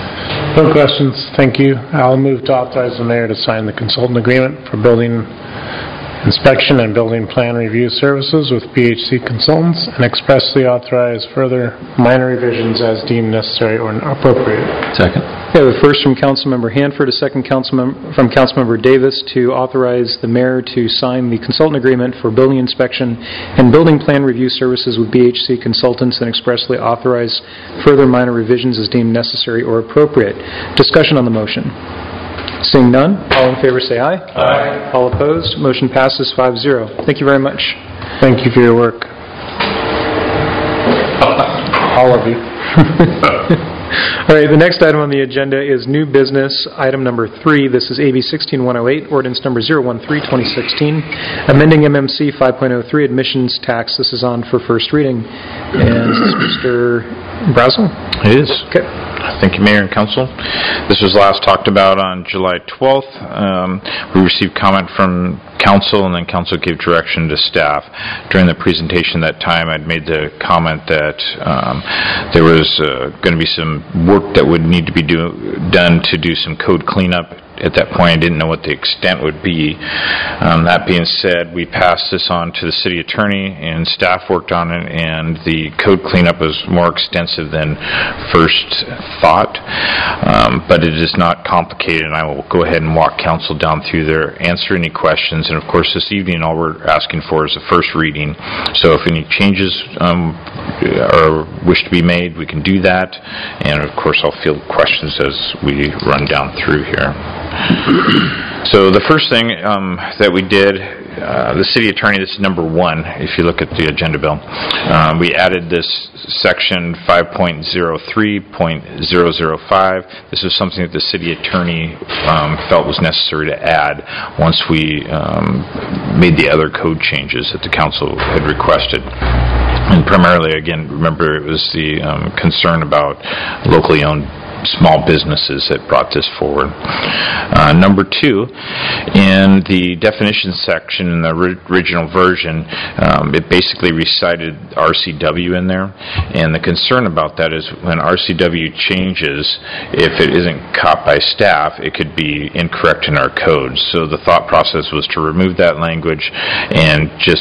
No questions. Thank you. I'll move to authorize the mayor to sign the consultant agreement for building inspection and building plan review services with BHC Consultants and expressly authorize further minor revisions as deemed necessary or appropriate. Second. We have a first from Councilmember Hanford, a second from Councilmember Davis to authorize the mayor to sign the consultant agreement for building inspection and building plan review services with BHC Consultants and expressly authorize further minor revisions as deemed necessary or appropriate. Discussion on the motion. Seeing none, all in favor say aye. Aye. All opposed, motion passes 5-0. Thank you very much. Thank you for your work. All of you. All right, the next item on the agenda is new business, item number 3. This is AB 16108, ordinance number 013-2016, amending MMC 5.03, admissions tax. This is on for first reading. And is this Mr. Brazel? It is. Okay. Thank you, Mayor and Council. This was last talked about on July 12th. We received comment from Council, and then Council gave direction to staff. During the presentation that time, I'd made the comment that there was going to be some work that would need to be done to do some code cleanup. At that point, I didn't know what the extent would be. That being said, we passed this on to the city attorney, and staff worked on it, and the code cleanup was more extensive than first thought. But it is not complicated, and I will go ahead and walk council down through there, answer any questions, and of course this evening all we're asking for is a first reading. So if any changes or wish to be made, we can do that, and of course I'll field questions as we run down through here. So the first thing that we did, the city attorney, this is number 1, if you look at the agenda bill, we added this section 5.03.005. This is something that the city attorney felt was necessary to add once we made the other code changes that the council had requested. And primarily, again, remember it was the concern about locally owned small businesses that brought this forward. Number 2, in the definition section in the original version, it basically recited RCW in there, and the concern about that is when RCW changes, if it isn't caught by staff, it could be incorrect in our code. So the thought process was to remove that language and just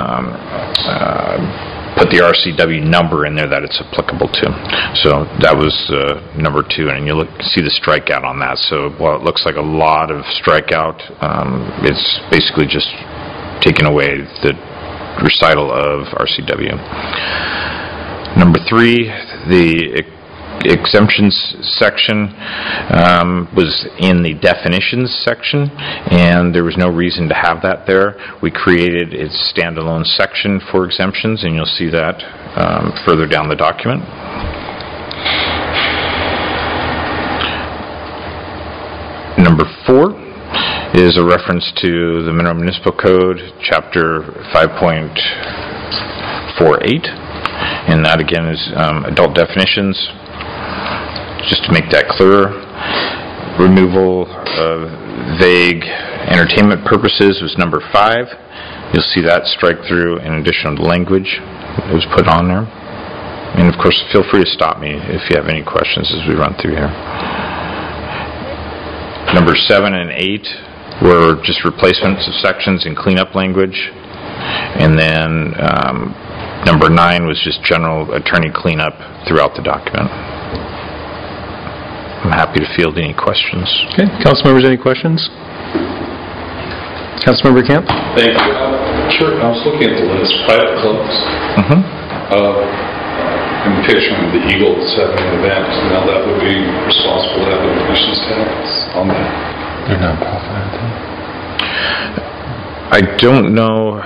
put the RCW number in there that it's applicable to. So that was number 2, and you'll see the strikeout on that. So while it looks like a lot of strikeout, it's basically just taking away the recital of RCW. Number 3, the exemptions section was in the definitions section, and there was no reason to have that there. We created its standalone section for exemptions, and you'll see that further down the document. Number 4 is a reference to the Mineral Municipal Code, Chapter 5.48, and that again is adult definitions. Just to make that clearer, removal of vague entertainment purposes was number 5. You'll see that strike through in addition to language that was put on there. And of course, feel free to stop me if you have any questions as we run through here. Number 7 and 8 were just replacements of sections and cleanup language. And then number 9 was just general attorney cleanup throughout the document. I'm happy to field any questions. Okay, council members, any questions? Councilmember Camp? Thank you. Sure, I was looking at the list, private clubs. I'm picturing the Eagles having an event, now that would be responsible to have an admissions tax on that. They're non-profit, aren't they? I don't know.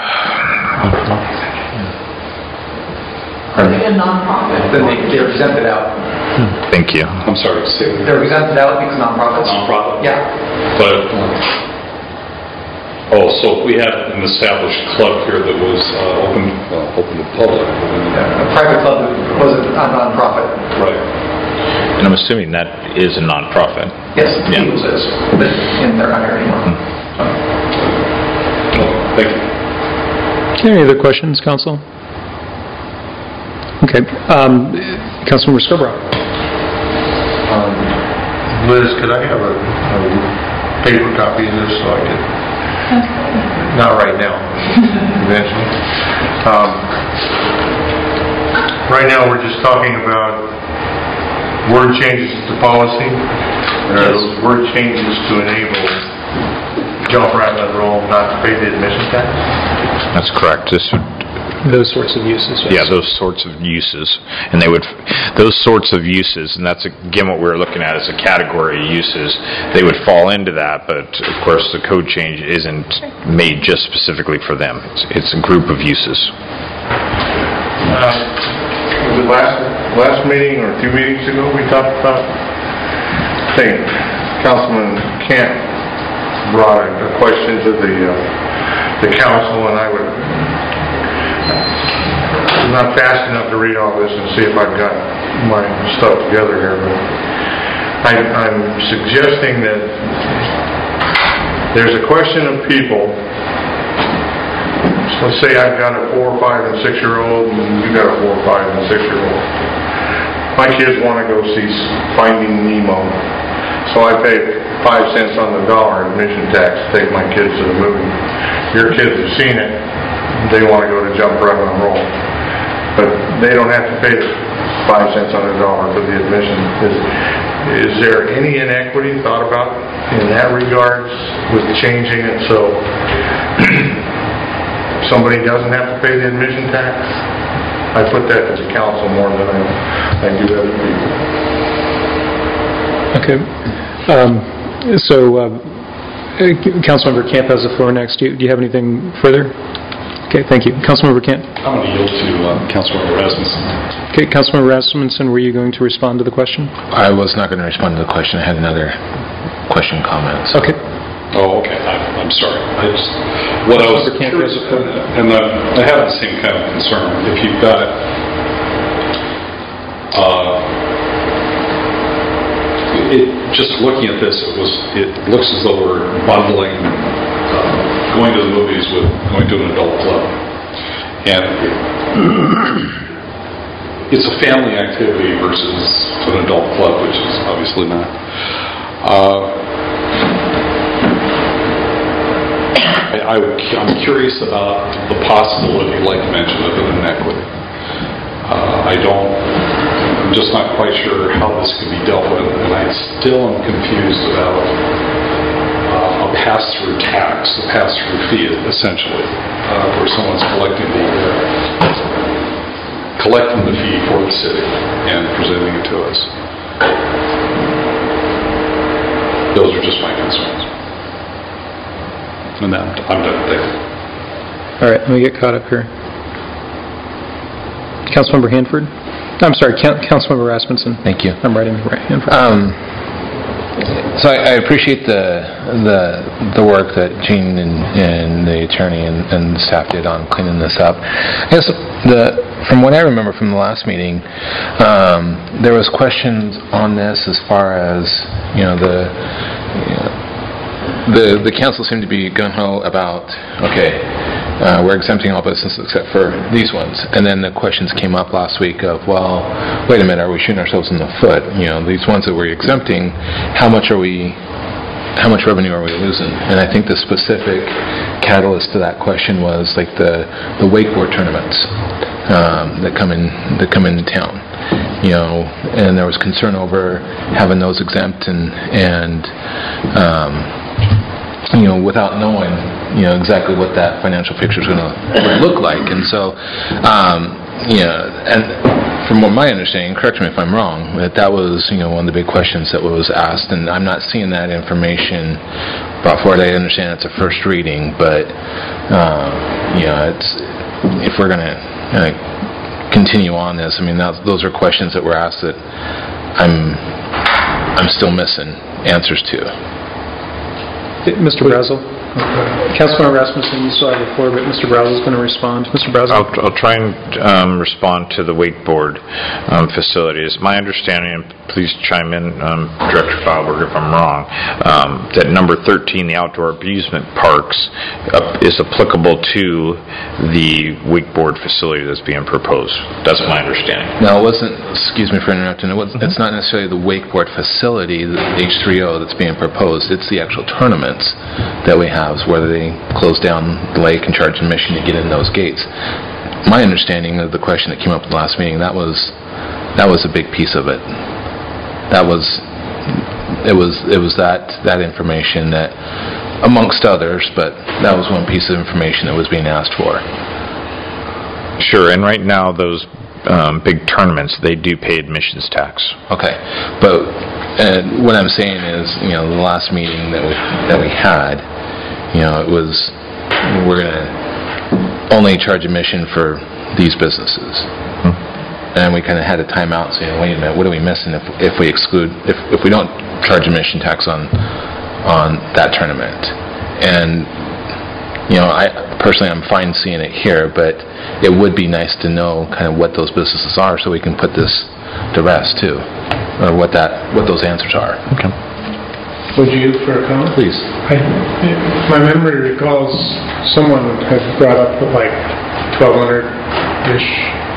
Are they a non-profit? Then they're exempted out. Thank you. I'm sorry, say that. They're exempted out because non-profits? Non-profit? Yeah. But, so if we had an established club here that was open to the public. A private club was a non-profit. Right. And I'm assuming that is a non-profit. Yes, the Eagles is, but they're not here anymore. Thank you. Any other questions, council? Okay. Councilmember Scarborough. Liz, could I have a paper copy of this so I could... Not right now, eventually. Right now we're just talking about word changes to policy. Those word changes to enable jump, rattle, and roll not to pay the admission tax? That's correct. Those sorts of uses, yes. Yeah, those sorts of uses. And those sorts of uses, and that's again what we're looking at as a category of uses, they would fall into that, but of course the code change isn't made just specifically for them. It's a group of uses. Was it last meeting or 2 meetings ago we talked about, I think Councilman Camp brought a question to the council, and I'm not fast enough to read all this and see if I've got my stuff together here, but I'm suggesting that there's a question of people. So let's say I've got a 4, 5, and 6-year-old, and you got a 4, 5, and 6-year-old. My kids want to go see Finding Nemo, so I pay 5 cents on the dollar admission tax to take my kids to the movie. Your kids have seen it. They want to go to Jump, Rattle, and Roll. But they don't have to pay 5 cents on the dollar for the admission. Is there any inequity thought about in that regards with changing it so somebody doesn't have to pay the admission tax? I put that to the council more than I do other people. Councilmember Camp has the floor next. Do you have anything further? Okay, thank you. Councilmember Camp. I'm going to yield to Councilmember Rasmussen. Okay, Councilmember Rasmussen, were you going to respond to the question? I was not going to respond to the question. I had another question, comment. Okay. Oh, okay. I'm sorry. What I was curious, and I have the same kind of concern. If you've got just looking at this, it looks as though we're bundling going to the movies with going to an adult club, and it's a family activity versus an adult club, which is obviously not. I'm curious about the possibility, like you mentioned, of an inequity. I'm just not quite sure how this could be dealt with, and I still am confused about a pass-through tax, a pass-through fee, essentially, where someone's collecting the fee for the city and presenting it to us. Those are just my concerns. And I'm done. Thank you. All right, let me get caught up here. Councilmember Hanford? I'm sorry, Councilmember Rasmussen. Thank you. I'm writing the right Hanford. So I appreciate the work that Gene and the attorney and the staff did on cleaning this up. I guess from what I remember from the last meeting, there was questions on this as far as the council seemed to be gung-ho about, okay, we're exempting all businesses except for these ones. And then the questions came up last week of, well, wait a minute, are we shooting ourselves in the foot? These ones that we're exempting, how much revenue are we losing? And I think the specific catalyst to that question was like the wakeboard tournaments that come into town. And there was concern over having those exempt and without knowing, exactly what that financial picture is going to look like. And so, and from what my understanding, correct me if I'm wrong, that was, one of the big questions that was asked, and I'm not seeing that information brought forward. I understand it's a first reading, but, if we're going to continue on this, those are questions that were asked that I'm still missing answers to. Mr. Brazel? Councilmember Rasmussen, you still have the floor, but Mr. Brazel is going to respond. Mr. Brazel? I'll try and respond to the wakeboard facilities. My understanding, and please chime in, Director Feilberg, if I'm wrong, that number 13, the outdoor amusement parks, is applicable to the wakeboard facility that's being proposed. That's my understanding. No, it wasn't, excuse me for interrupting, it's not necessarily the wakeboard facility, the H3O, that's being proposed. It's the actual tournaments that we have, whether they close down the lake and charge admission to get in those gates. My understanding of the question that came up at the last meeting, that was a big piece of it. It was that information that, amongst others, but that was one piece of information that was being asked for. Sure, and right now those big tournaments, they do pay admissions tax. Okay, but what I'm saying is, the last meeting that we had, it was, we're going to only charge admission for these businesses. And we kind of had a timeout saying, wait a minute, what are we missing if we exclude, if we don't charge admission tax on that tournament? And, I personally, I'm fine seeing it here, but it would be nice to know kind of what those businesses are so we can put this to rest too, or what those answers are. Okay. Would you for a comment? Please. My memory recalls someone had brought up that like $1,200-ish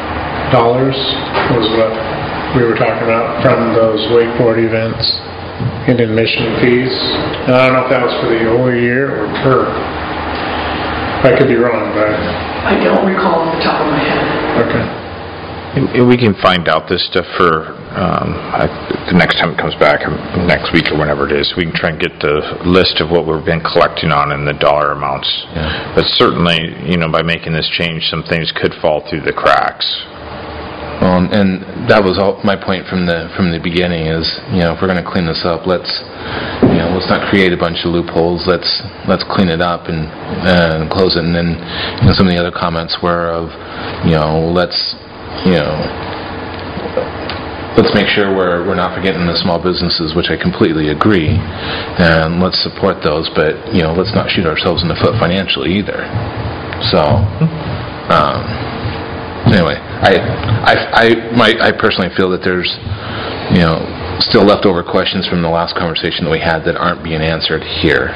was what we were talking about from those wakeboard events in admission fees. And I don't know if that was for the whole year or per. I could be wrong, but I don't recall off the top of my head. Okay. And we can find out this stuff for the next time it comes back, next week or whenever it is. We can try and get the list of what we've been collecting on and the dollar amounts. Yeah. But certainly, by making this change, some things could fall through the cracks. And that was all my point from the beginning is, if we're going to clean this up, let's not create a bunch of loopholes. Let's clean it up and close it. And then some of the other comments were of, let's make sure we're not forgetting the small businesses, which I completely agree, and let's support those. But let's not shoot ourselves in the foot financially either. So. Anyway, I personally feel that there's, still leftover questions from the last conversation that we had that aren't being answered here.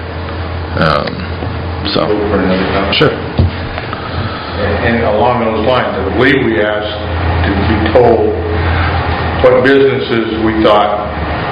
Sure. And along those lines, I believe we asked to be told what businesses we thought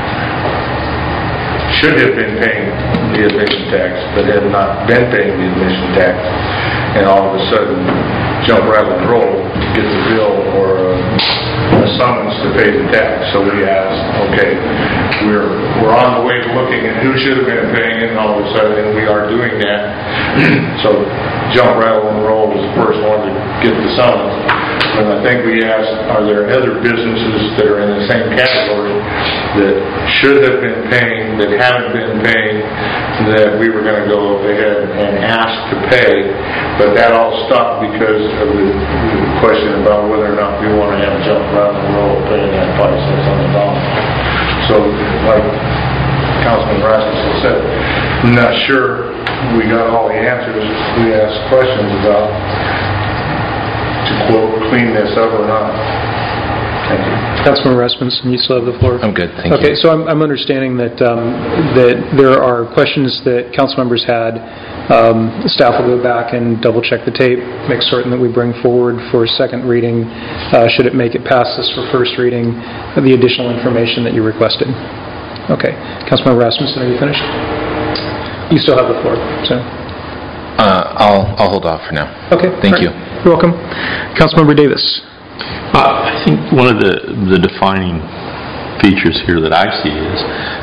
should have been paying the admission tax, but have not been paying the admission tax, and all of a sudden jump, rattle, and roll to get the bill or a summons to pay the tax. So we asked, okay, we're on the way to looking at who should have been paying it, and all of a sudden we are doing that. So jump, rattle, and roll was the first one to get the summons. And I think we asked, are there other businesses that are in the same category that should have been paying, that haven't been paying, that we were going to go ahead and ask to pay, but that all stopped because of the question about whether or not we want to have jump around the roll paying that $5 cents on the dollar. So, like Councilman Rasmussen said. I'm not sure we got all the answers we asked questions about, to quote, clean this up or not. Thank you. Councilmember Rasmussen, you still have the floor. I'm good, thank you. Okay, so I'm understanding that that there are questions that council members had. Staff will go back and double-check the tape, make certain that we bring forward for second reading, should it make it past this for first reading, the additional information that you requested. Okay. Councilmember Rasmussen, are you finished? You still have the floor, so. I'll hold off for now. Okay. Thank you. You're welcome. Councilmember Davis. I think one of the defining features here that I see is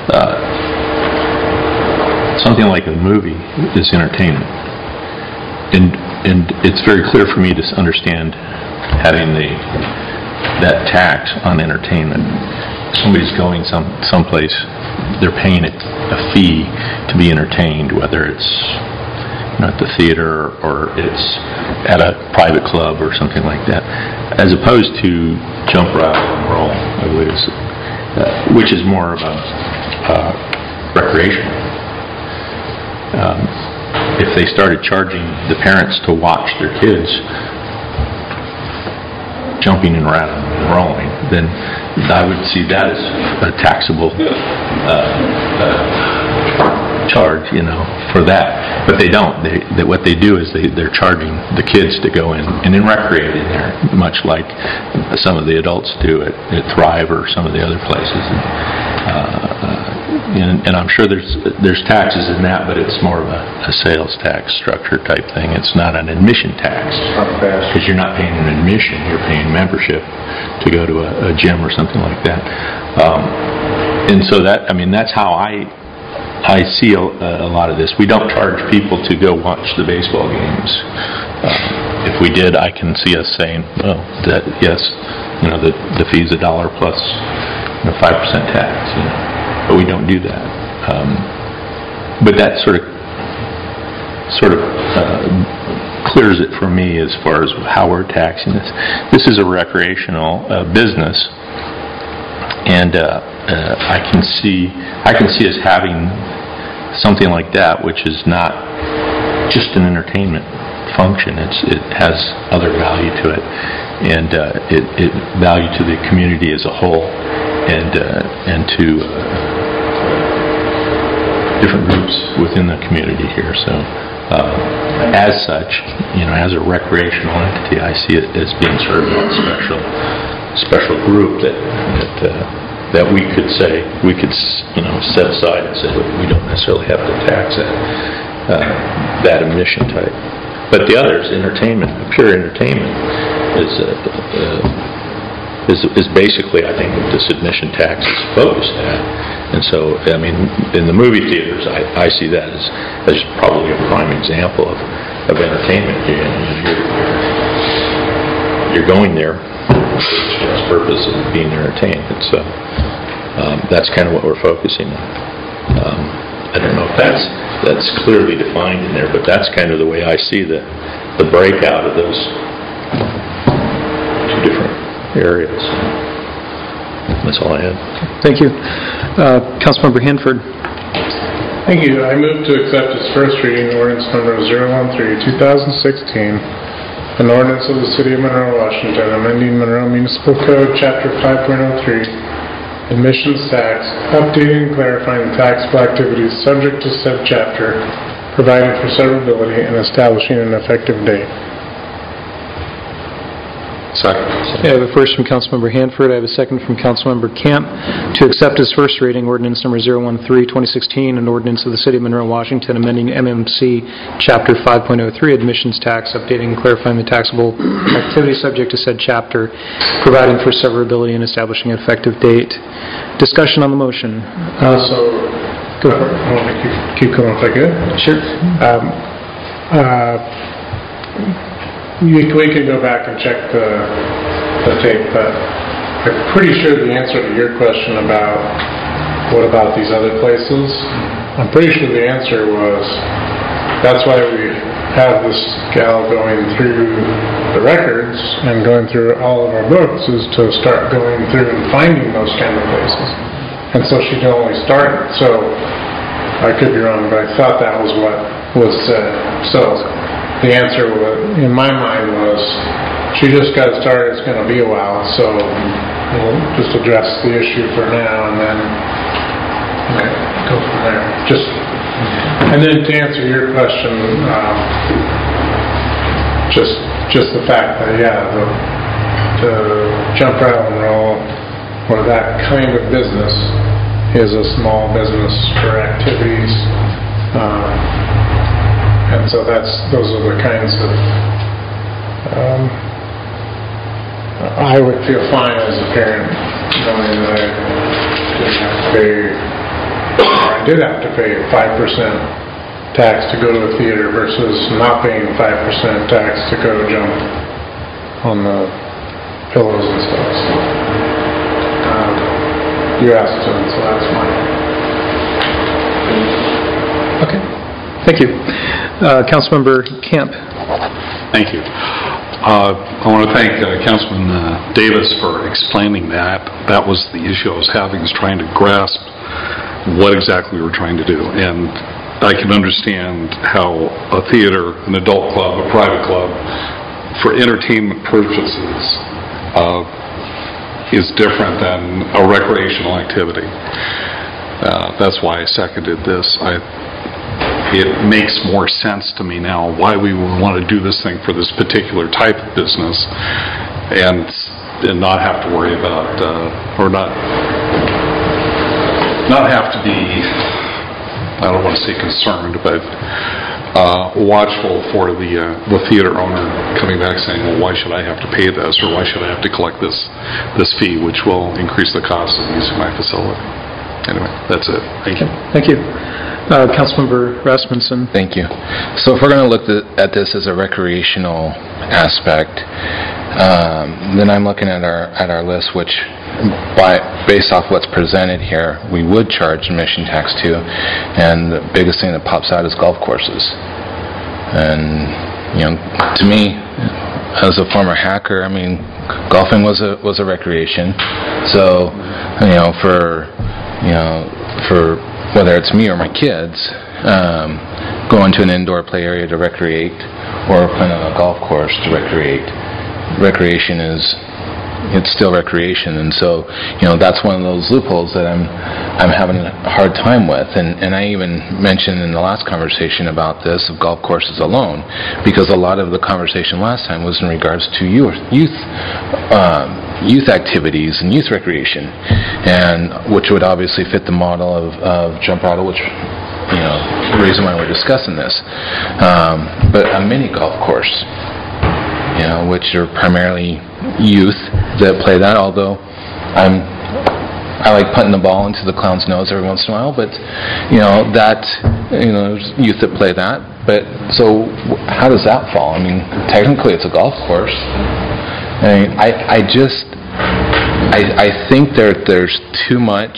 something like a movie is entertainment. And it's very clear for me to understand having that tax on entertainment. Somebody's going someplace, they're paying a fee to be entertained, whether it's at the theater or it's at a private club or something like that, as opposed to jump, rattle, and roll, I believe, which is more of a recreation. If they started charging the parents to watch their kids jumping and rattling and rolling, then I would see that as a taxable charge, for that. But they don't. What they do is they're charging the kids to go in and then recreate in there, much like some of the adults do at Thrive or some of the other places. And I'm sure there's taxes in that, but it's more of a sales tax structure type thing. It's not an admission tax, because you're not paying an admission, you're paying membership to go to a gym or something like that. And so that's how I see a lot of this. We don't charge people to go watch the baseball games. If we did, I can see us saying, yes, the fee's $1 plus 5% tax, but we don't do that. But that sort of clears it for me as far as how we're taxing this. This is a recreational business, and I can see us having something like that, which is not just an entertainment function. It has other value to it, and it value to the community as a whole, and to different groups within the community here. So, as such, as a recreational entity, I see it as being sort of a special group that we could say, set aside and say, we don't necessarily have to tax that admission type. But the others, entertainment, pure entertainment, is basically, I think, what this admission tax is focused at. And so, in the movie theaters, I see that as probably a prime example of entertainment. You're going there for the purpose of being entertained. And so that's kind of what we're focusing on. I don't know if that's clearly defined in there, but that's kind of the way I see the breakout of those two different areas. That's all I have. Thank you. Councilmember Hanford. Thank you. I move to accept as first reading ordinance number 013-2016, an ordinance of the City of Monroe, Washington, amending Monroe Municipal Code, Chapter 5.03, admissions tax, updating and clarifying the taxable activities subject to said chapter, providing for severability, and establishing an effective date. Second. I have a first from Councilmember Hanford. I have a second from Councilmember Camp to accept as first reading ordinance number 013-2016, an ordinance of the City of Monroe, Washington, amending MMC Chapter 5.03, admissions tax, updating and clarifying the taxable activity subject to said chapter, providing for severability and establishing an effective date. Discussion on the motion. Go for it. I want to keep going if I could. Sure. We can go back and check the tape, but I'm pretty sure the answer to your question about what about these other places, I'm pretty sure the answer was that's why we have this gal going through the records and going through all of our books, is to start going through and finding those kind of places. and so she can only start, so I could be wrong, but I thought that was what was said. So the answer in my mind was, she just got started, it's going to be a while, so we'll just address the issue for now and then go from there. And then to answer your question, just the fact that, the jump, rattle, and roll, or that kind of business, is a small business for activities, and so those are the kinds of, I would feel fine as a parent knowing that I did have to pay 5% tax to go to a theater versus not paying 5% tax to go jump on the pillows and stuff. So, you asked him, so that's fine. Okay. Thank you. Councilmember Camp. Thank you. I want to thank Councilman Davis for explaining that. That was the issue I was having, is trying to grasp what exactly we were trying to do. And I can understand how a theater, an adult club, a private club, for entertainment purposes, is different than a recreational activity. That's why I seconded this. It makes more sense to me now why we would want to do this thing for this particular type of business, and not have to worry about, or not have to be, I don't want to say concerned, but watchful for the theater owner coming back saying, well, why should I have to pay this, or why should I have to collect this fee, which will increase the cost of using my facility. Anyway, that's it. Thank you. Thank you. Councilmember Rasmussen. Thank you. So if we're going to look at this as a recreational aspect, then I'm looking at our list, which based off what's presented here, we would charge admission tax to, and the biggest thing that pops out is golf courses. And to me, as a former hacker, I mean, golfing was a recreation. So for whether it's me or my kids, going to an indoor play area to recreate, or playing on a golf course to recreate, recreation it's still recreation. And so that's one of those loopholes that I'm having a hard time with, and I even mentioned in the last conversation about this of golf courses alone, because a lot of the conversation last time was in regards to youth activities and youth recreation, and which would obviously fit the model of jump rattle, which the reason why we're discussing this. But a mini golf course, which are primarily youth that play that, although I like putting the ball into the clown's nose every once in a while, but there's youth that play that. But so how does that fall? I mean, technically it's a golf course. I mean, I think there's too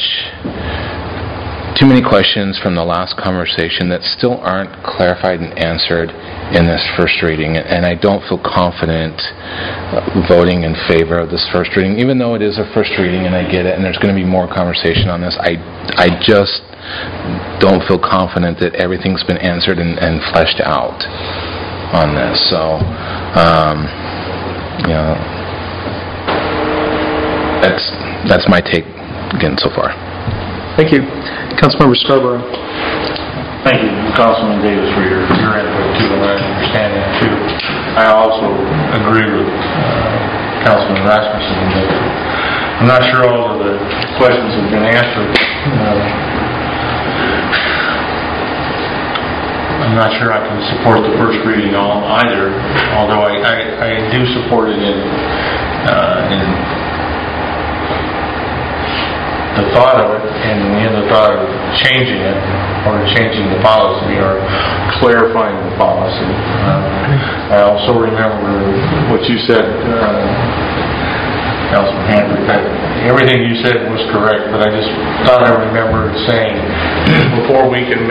many questions from the last conversation that still aren't clarified and answered in this first reading, and I don't feel confident voting in favor of this first reading, even though it is a first reading, and I get it, and there's going to be more conversation on this. I just don't feel confident that everything's been answered and fleshed out on this. So, that's my take again so far. Thank you. Councilmember Scarborough. Thank you, Councilman Davis, for your input too, and I understand that too. I also agree with Councilman Rasmussen that I'm not sure all of the questions have been answered. I'm not sure I can support the first reading either, although I do support it in the thought of it, and in the thought of changing it, or changing the policy, or clarifying the policy. I also remember what you said, Councilman Handrick. Everything you said was correct, but I just thought I remembered saying before we could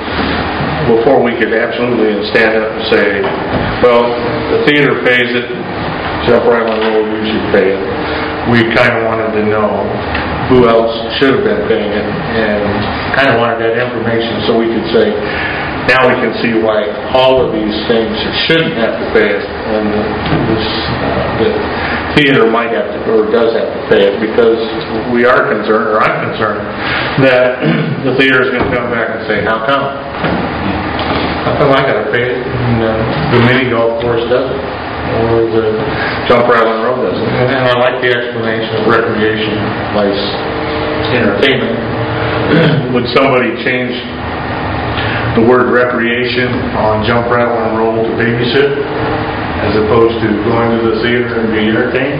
absolutely stand up and say, well, the theater pays it, jump right on the road, you should pay it. We kind of wanted to know who else should have been paying it, and kind of wanted that information so we could say, now we can see why all of these things shouldn't have to pay it, and the theater might have to, or does have to pay it, because we are concerned, or I'm concerned, that the theater is going to come back and say, how come? How come I got to pay it and the mini golf course doesn't? Or the Jump Rattle Road doesn't? And I like the explanation of recreation, vice entertainment. Would somebody change the word recreation on Jump Rattle and Roll to babysit, as opposed to going to the theater and be entertained?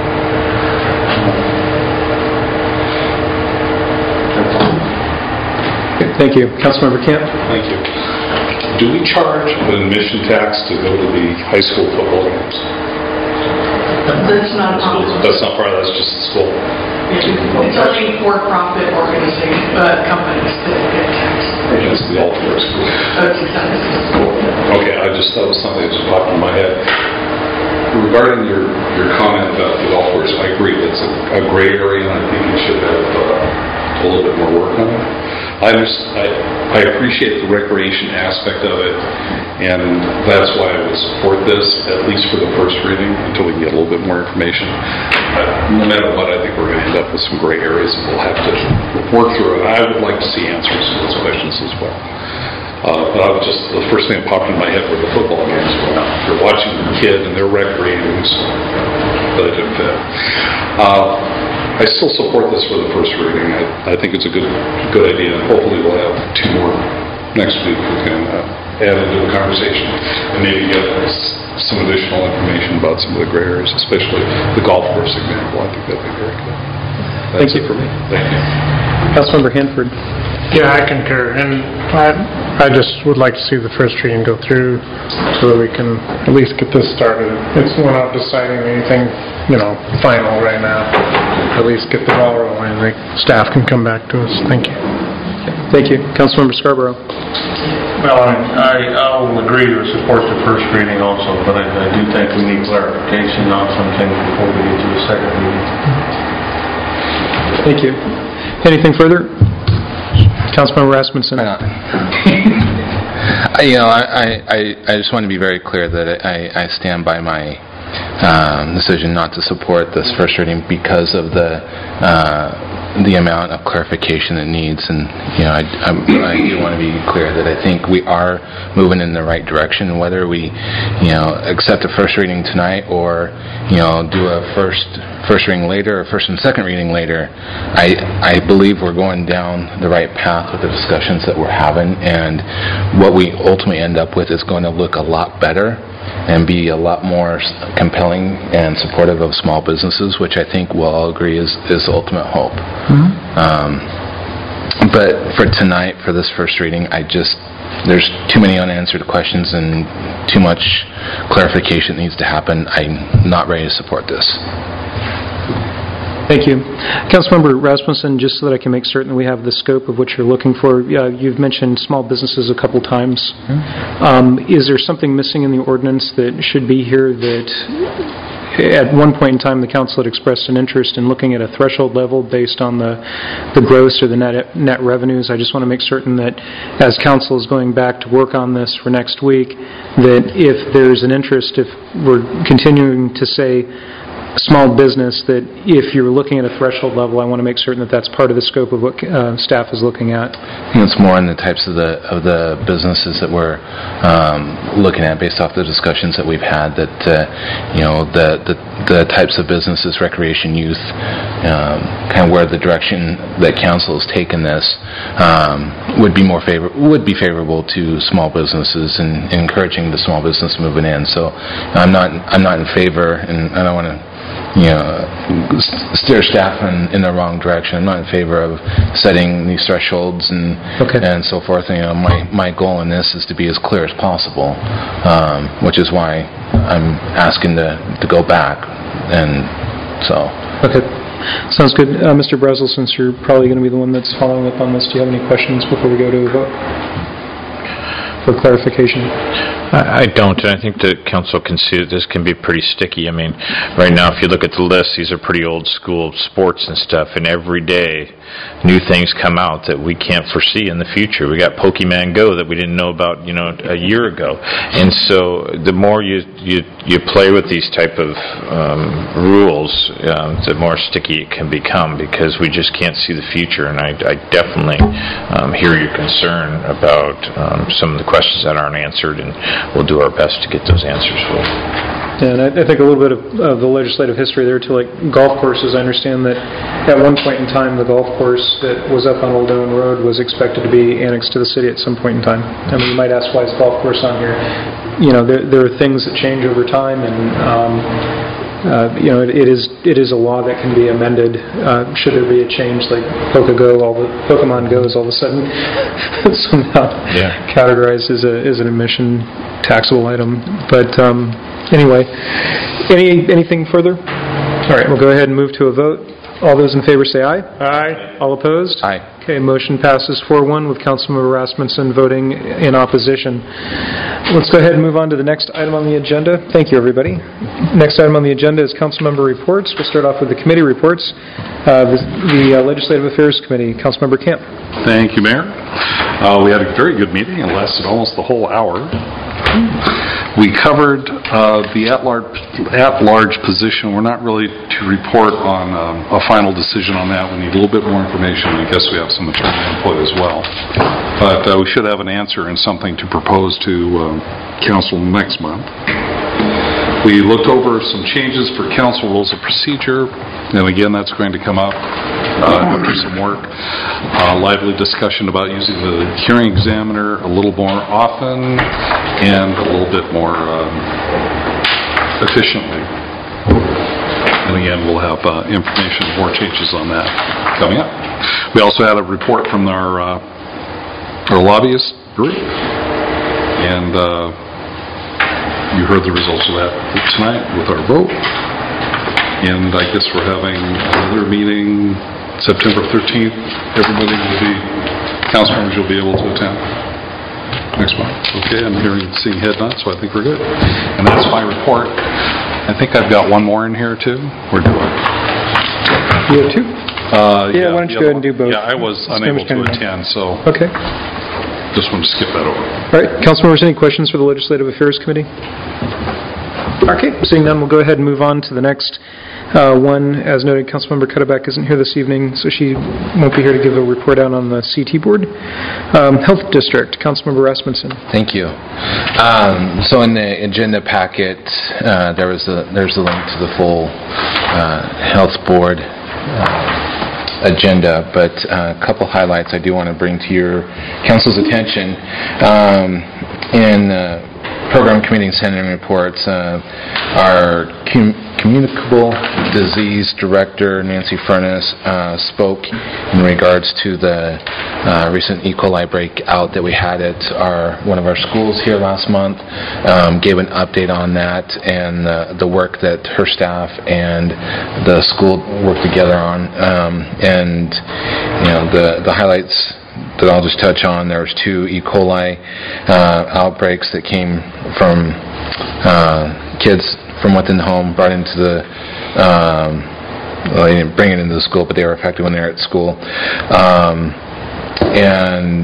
Thank you. Councilmember Camp? Thank you. Do we charge an admission tax to go to the high school football games? That's not possible. That's not part of that, that's just the school. It's only for-profit organizations, companies that get taxed. That's the All-Fair School. That's exactly the school. Okay, that was something that just popped in my head. Regarding your comment about the golf course, I agree, it's a gray area, and I think it should have a little bit more work on it. I appreciate the recreation aspect of it, and that's why I would support this, at least for the first reading, until we can get a little bit more information. No matter what, I think we're going to end up with some gray areas, and we'll have to work through it. I would like to see answers to those questions as well. But the first thing that popped in my head were the football games going on. You're watching your kid, and they're recreating, so that didn't fit. I still support this for the first reading. I think it's a good idea, and hopefully we'll have 2 more next week we can add into the conversation and maybe get some additional information about some of the gray areas, especially the golf course example. I think that'd be very good. That's it for me. Thank you. Councilmember Hanford? Yeah, I concur, and I just would like to see the first reading go through so that we can at least get this started. We're not deciding anything, final right now. At least get the ball rolling, and staff can come back to us. Thank you. Thank you. Councilmember Scarborough? Well, I'll agree to support the first reading also, but I do think we need clarification on some things before we get to the second reading. Thank you. Anything further? Councilmember Rasmussen? I just want to be very clear that I stand by my decision not to support this first reading because of the amount of clarification it needs, and I do want to be clear that I think we are moving in the right direction. Whether we accept a first reading tonight or do a first reading later or first and second reading later, I believe we're going down the right path with the discussions that we're having, and what we ultimately end up with is going to look a lot better and be a lot more compelling and supportive of small businesses, which I think we'll all agree is the ultimate hope. But for tonight, for this first reading, there's too many unanswered questions and too much clarification needs to happen. I'm not ready to support this. Thank you. Councilmember Rasmussen, just so that I can make certain that we have the scope of what you're looking for, you've mentioned small businesses a couple times. Is there something missing in the ordinance that should be here that at one point in time the council had expressed an interest in looking at a threshold level based on the gross or the net revenues? I just want to make certain that as council is going back to work on this for next week, that if there's an interest, if we're continuing to say small business, that if you're looking at a threshold level, I want to make certain that that's part of the scope of what staff is looking at. I think it's more in the types of the businesses that we're looking at based off the discussions that we've had, that the types of businesses, recreation, youth, kind of where the direction that council has taken this would be favorable to small businesses and encouraging the small business moving in. So I'm not in favor, and I don't want to steer staff in the wrong direction. I'm not in favor of setting these thresholds and so forth. My goal in this is to be as clear as possible, which is why I'm asking to go back. And so. Okay. Sounds good. Mr. Breslin, since you're probably going to be the one that's following up on this, do you have any questions before we go to a vote for clarification? I don't, and I think the council can see that this can be pretty sticky. I mean, right now, if you look at the list, these are pretty old school sports and stuff, and every day new things come out that we can't foresee in the future. We got Pokemon Go that we didn't know about, a year ago. And so the more you play with these type of rules, the more sticky it can become, because we just can't see the future. And I definitely hear your concern about some of the questions that aren't answered, and we'll do our best to get those answers for you. And I think a little bit of the legislative history there too, like golf courses. I understand that at one point in time, the golf course that was up on Old Owen Road was expected to be annexed to the city at some point in time. I mean, you might ask, why is the golf course on here? There are things that change over time, and it is a law that can be amended should there be a change, like Pokemon Go is all of a sudden somehow categorized as an admission taxable item. But anyway, anything further? All right, we'll go ahead and move to a vote. All those in favor say aye. Aye. All opposed? Aye. Okay, motion passes 4-1 with Councilmember Rasmussen voting in opposition. Let's go ahead and move on to the next item on the agenda. Thank you, everybody. Next item on the agenda is Councilmember reports. We'll start off with the committee reports. The Legislative Affairs Committee, Councilmember Camp. Thank you, Mayor. We had a very good meeting. It lasted almost the whole hour. We covered the at-large position. We're not really to report on a final decision on that. We need a little bit more information. I guess we have some attorney input as well. But we should have an answer and something to propose to council next month. We looked over some changes for council rules of procedure, and again, that's going to come up after some work. Lively discussion about using the hearing examiner a little more often and a little bit more efficiently. And again, we'll have information, more changes on that coming up. We also had a report from our lobbyist group, and you heard the results of that tonight with our vote. And I guess we're having another meeting September 13th. Everybody will be, council members will be able to attend next month. Okay, I'm seeing head nods, so I think we're good. And that's my report. I think I've got one more in here too. We're doing. You have two? Why don't you go ahead and do both? Yeah, I was unable to attend, so. Okay. Just want to skip that over. All right, council members, any questions for the Legislative Affairs Committee? Okay, seeing none, we'll go ahead and move on to the next one. As noted, Councilmember Cutterback isn't here this evening, so she won't be here to give a report out on the CT board. Health District, Councilmember Rasmussen. Thank you. So in the agenda packet, there's a link to the full health board agenda, but a couple highlights I do want to bring to your council's attention. In program committee and Senate reports, our communicable disease director, Nancy Furness, spoke in regards to the recent E. coli breakout that we had at one of our schools here last month, gave an update on that and the work that her staff and the school worked together on. And the highlights that I'll just touch on, there was 2 E. coli outbreaks that came from kids from within the home, brought into the, they didn't bring it into the school, but they were affected when they were at school. And,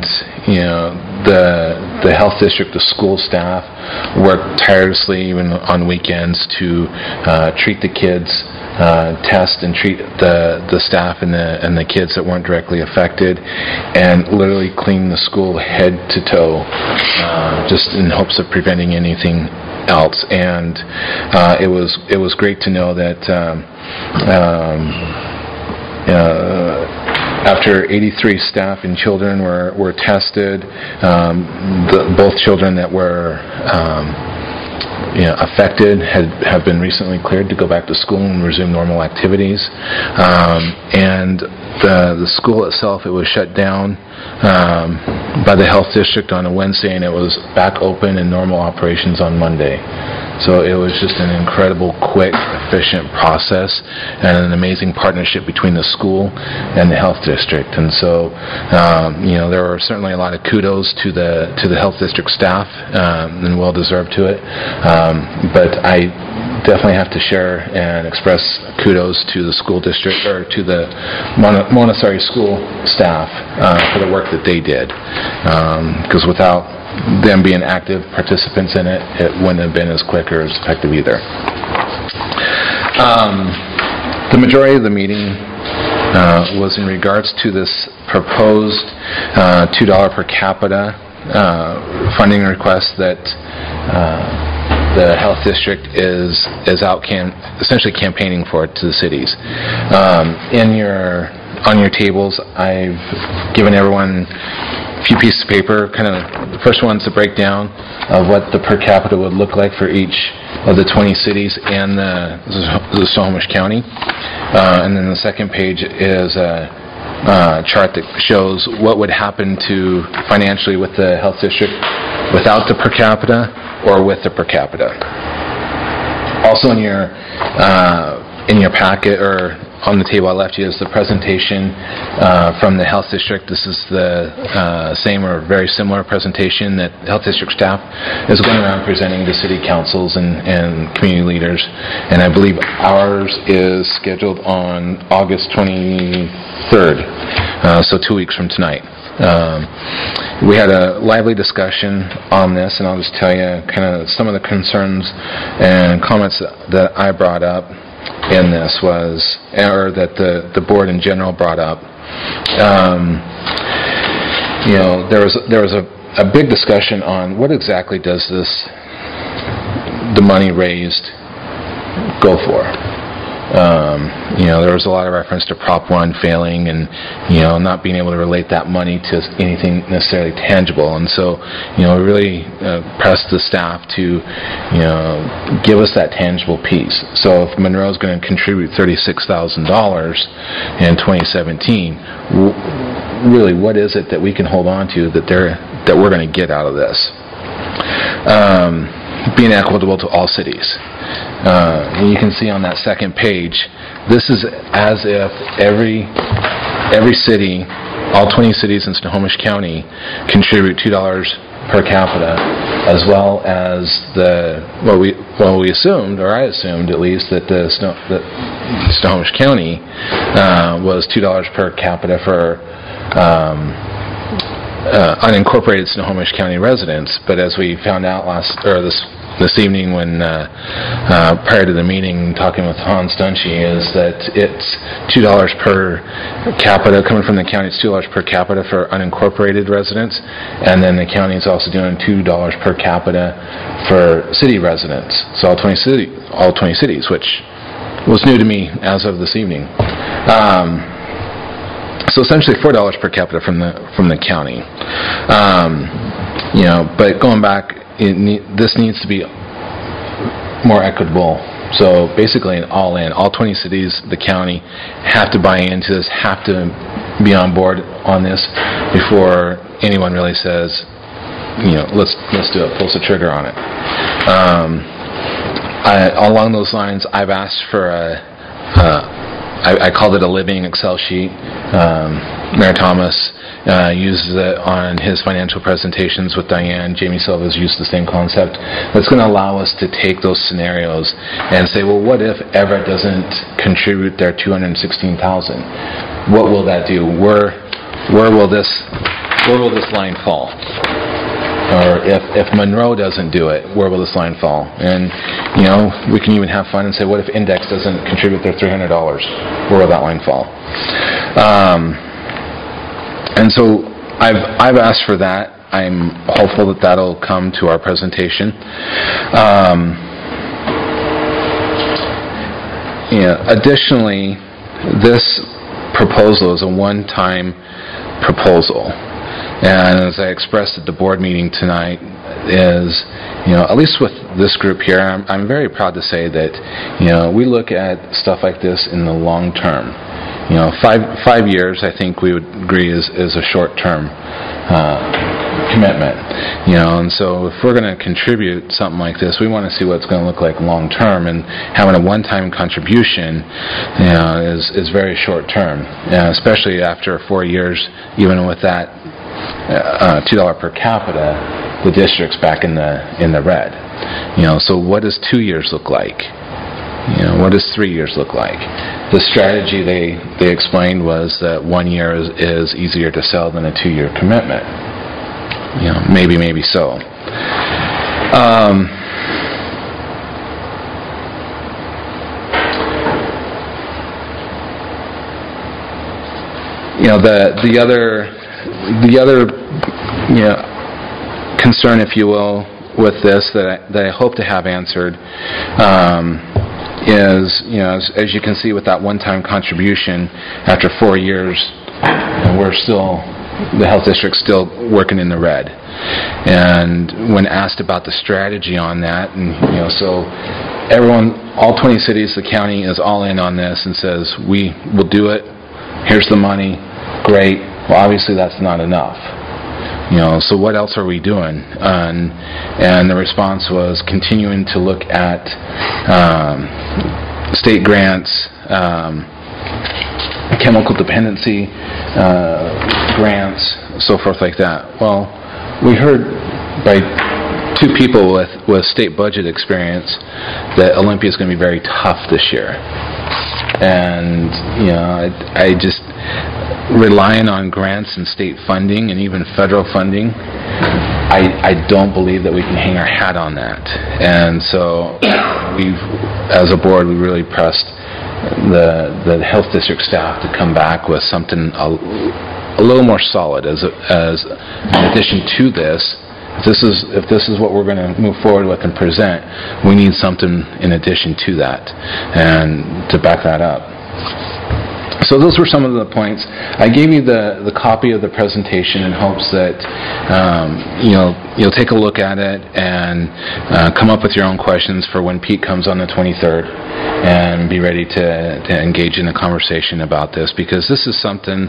the health district, the school staff worked tirelessly, even on weekends, to treat the kids, test and treat the staff and the kids that weren't directly affected, and literally clean the school head to toe, just in hopes of preventing anything else. And it was great to know that after 83 staff and children were tested, both children that were affected have been recently cleared to go back to school and resume normal activities. And the school itself, it was shut down by the health district on a Wednesday, and it was back open in normal operations on Monday. So it was just an incredible, quick, efficient process and an amazing partnership between the school and the health district. And so, there were certainly a lot of kudos to the health district staff, and well deserved to it. But I definitely have to share and express kudos to the school district, or to the Montessori school staff for the work that they did. Because without them being active participants in it, it wouldn't have been as quick or as effective either. The majority of the meeting was in regards to this proposed $2 per capita funding request that the health district is out essentially campaigning for to the cities. On your tables, I've given everyone a few pieces of paper. Kind of the first one's a breakdown of what the per capita would look like for each of the 20 cities and the Snohomish County. And then the second page is a chart that shows what would happen to financially with the health district without the per capita or with the per capita. Also in your packet, or on the table I left you, is the presentation from the health district. This is the same or very similar presentation that health district staff is going around presenting to city councils and community leaders. And I believe ours is scheduled on August 23rd, so 2 weeks from tonight. We had a lively discussion on this, and I'll just tell you kind of some of the concerns and comments that I brought up in this or that the board in general brought up. There was a big discussion on what exactly does the money raised go for. There was a lot of reference to Prop 1 failing and, not being able to relate that money to anything necessarily tangible. And so, we really pressed the staff to, give us that tangible piece. So if Monroe's going to contribute $36,000 in 2017, really, what is it that we can hold on to that we're going to get out of this? Being equitable to all cities. And you can see on that second page, this is as if every city, all 20 cities in Snohomish County, contribute $2 per capita, as well as we assumed, or I assumed at least, that Snohomish County was $2 per capita for unincorporated Snohomish County residents. But as we found out this evening when prior to the meeting talking with Hans Dunshee, is that it's $2 per capita coming from the county. It's $2 per capita for unincorporated residents, and then the county is also doing $2 per capita for city residents. So all 20 cities, which was new to me as of this evening. So essentially $4 per capita from the county. But going back, this needs to be more equitable. So basically all 20 cities, the county, have to buy into this, have to be on board on this before anyone really says, let's do it, pulls the trigger on it. Along those lines, I've asked for I called it a living Excel sheet. Mayor Thomas uses it on his financial presentations with Diane. Jamie Silva's used the same concept. That's going to allow us to take those scenarios and say, well, what if Everett doesn't contribute their $216,000? What will that do? Where will this line fall? Or if Monroe doesn't do it, where will this line fall? And, we can even have fun and say, what if Index doesn't contribute their $300? Where will that line fall? And so I've asked for that. I'm hopeful that that'll come to our presentation. Additionally, this proposal is a one-time proposal. And as I expressed at the board meeting tonight, is, at least with this group here, I'm very proud to say that, we look at stuff like this in the long term. 5 years, I think we would agree, is a short term commitment, and so if we're going to contribute something like this, we want to see what it's going to look like long term, and having a one-time contribution, is very short term, especially after 4 years, even with that $2 per capita, the district's back in the red. So what does 2 years look like? What does 3 years look like? The strategy they explained was that 1 year is easier to sell than a 2-year commitment. Maybe so. The other concern, if you will, with this that I hope to have answered is, as you can see with that one-time contribution, after 4 years, the health district's still working in the red. And when asked about the strategy on that, and so all 20 cities, the county is all in on this and says, we will do it, here's the money, great. Well, obviously that's not enough. So what else are we doing? And the response was continuing to look at state grants, chemical dependency grants, so forth like that. Well, we heard by 2 people with state budget experience that Olympia is going to be very tough this year. And, I just, relying on grants and state funding and even federal funding, I don't believe that we can hang our hat on that. And so as a board, we really pressed the health district staff to come back with something a little more solid as in addition to this. If this is what we're going to move forward with and present, we need something in addition to that and to back that up. So those were some of the points. I gave you the copy of the presentation in hopes that you'll take a look at it and come up with your own questions for when Pete comes on the 23rd, and be ready to engage in a conversation about this, because this is something,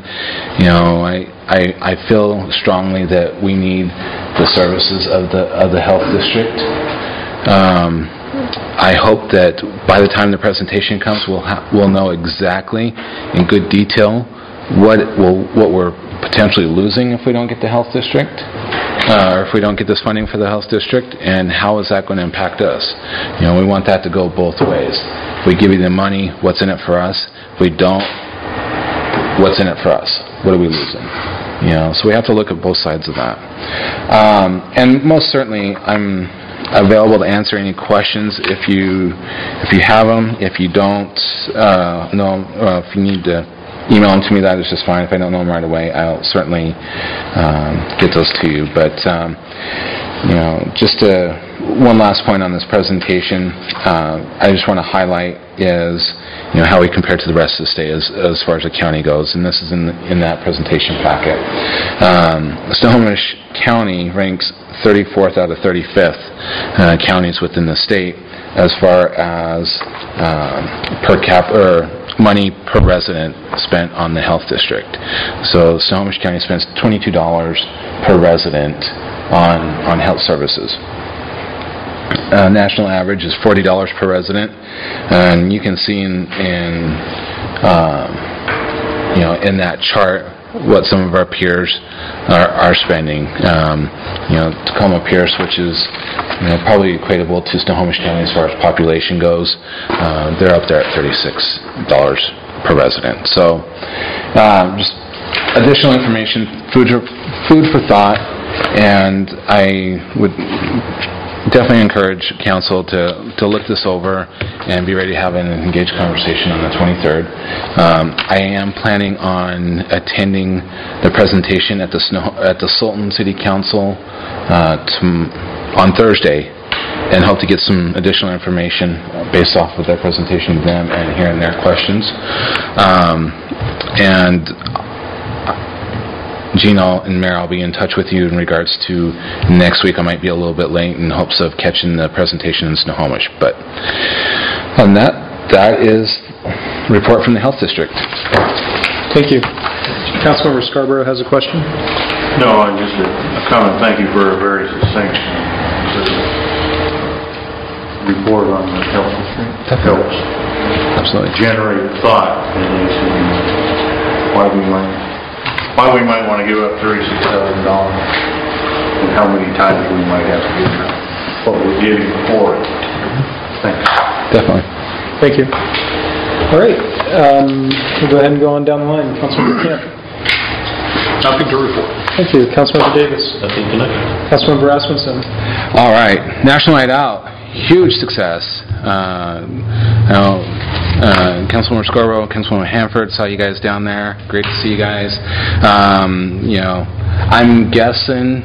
I feel strongly that we need the services of the health district. I hope that by the time the presentation comes, we'll know exactly in good detail what we're potentially losing if we don't get the health district, or if we don't get this funding for the health district, and how is that going to impact us. We want that to go both ways. If we give you the money, what's in it for us? If we don't, what's in it for us? What are we losing? So we have to look at both sides of that. And most certainly, I'm available to answer any questions if you have them. If you don't know, if you need to email them to me, that is just fine. If I don't know them right away, I'll certainly get those to you. But just one last point on this presentation, I just want to highlight is how we compare to the rest of the state as far as the county goes, and this is in that presentation packet. Snohomish County ranks 34th out of 35th counties within the state as far as per cap or money per resident spent on the health district. So Snohomish County spends $22 per resident on health services. National average is $40 per resident, and you can see in that chart what some of our peers are spending. Tacoma Pierce, which is probably equatable to Snohomish County as far as population goes, they're up there at $36 per resident. So just additional information, food for thought, and I would definitely encourage council to look this over and be ready to have an engaged conversation on the 23rd. I am planning on attending the presentation at the Sultan City Council on Thursday, and hope to get some additional information based off of their presentation to them and hearing their questions. And Gino and Mayor, I'll be in touch with you in regards to next week. I might be a little bit late in hopes of catching the presentation in Snohomish. But on that is the report from the Health District. Thank you. Councilmember Scarborough has a question. No, just a comment. Thank you for a very succinct report on the health district. That helps. Absolutely. Generate thought at least why we might want to give up $36,000 and how many times we might have to give up what we're getting for it. Thanks. Definitely. Thank you. All right, we'll go ahead and go on down the line. Councilmember Camp. Nothing to report. Thank you. Councilmember Davis. Nothing tonight. Councilmember Rasmussen. All right, National Night Out, huge success. Councilmember Scarborough, Councilmember Hanford, saw you guys down there. Great to see you guys. I'm guessing,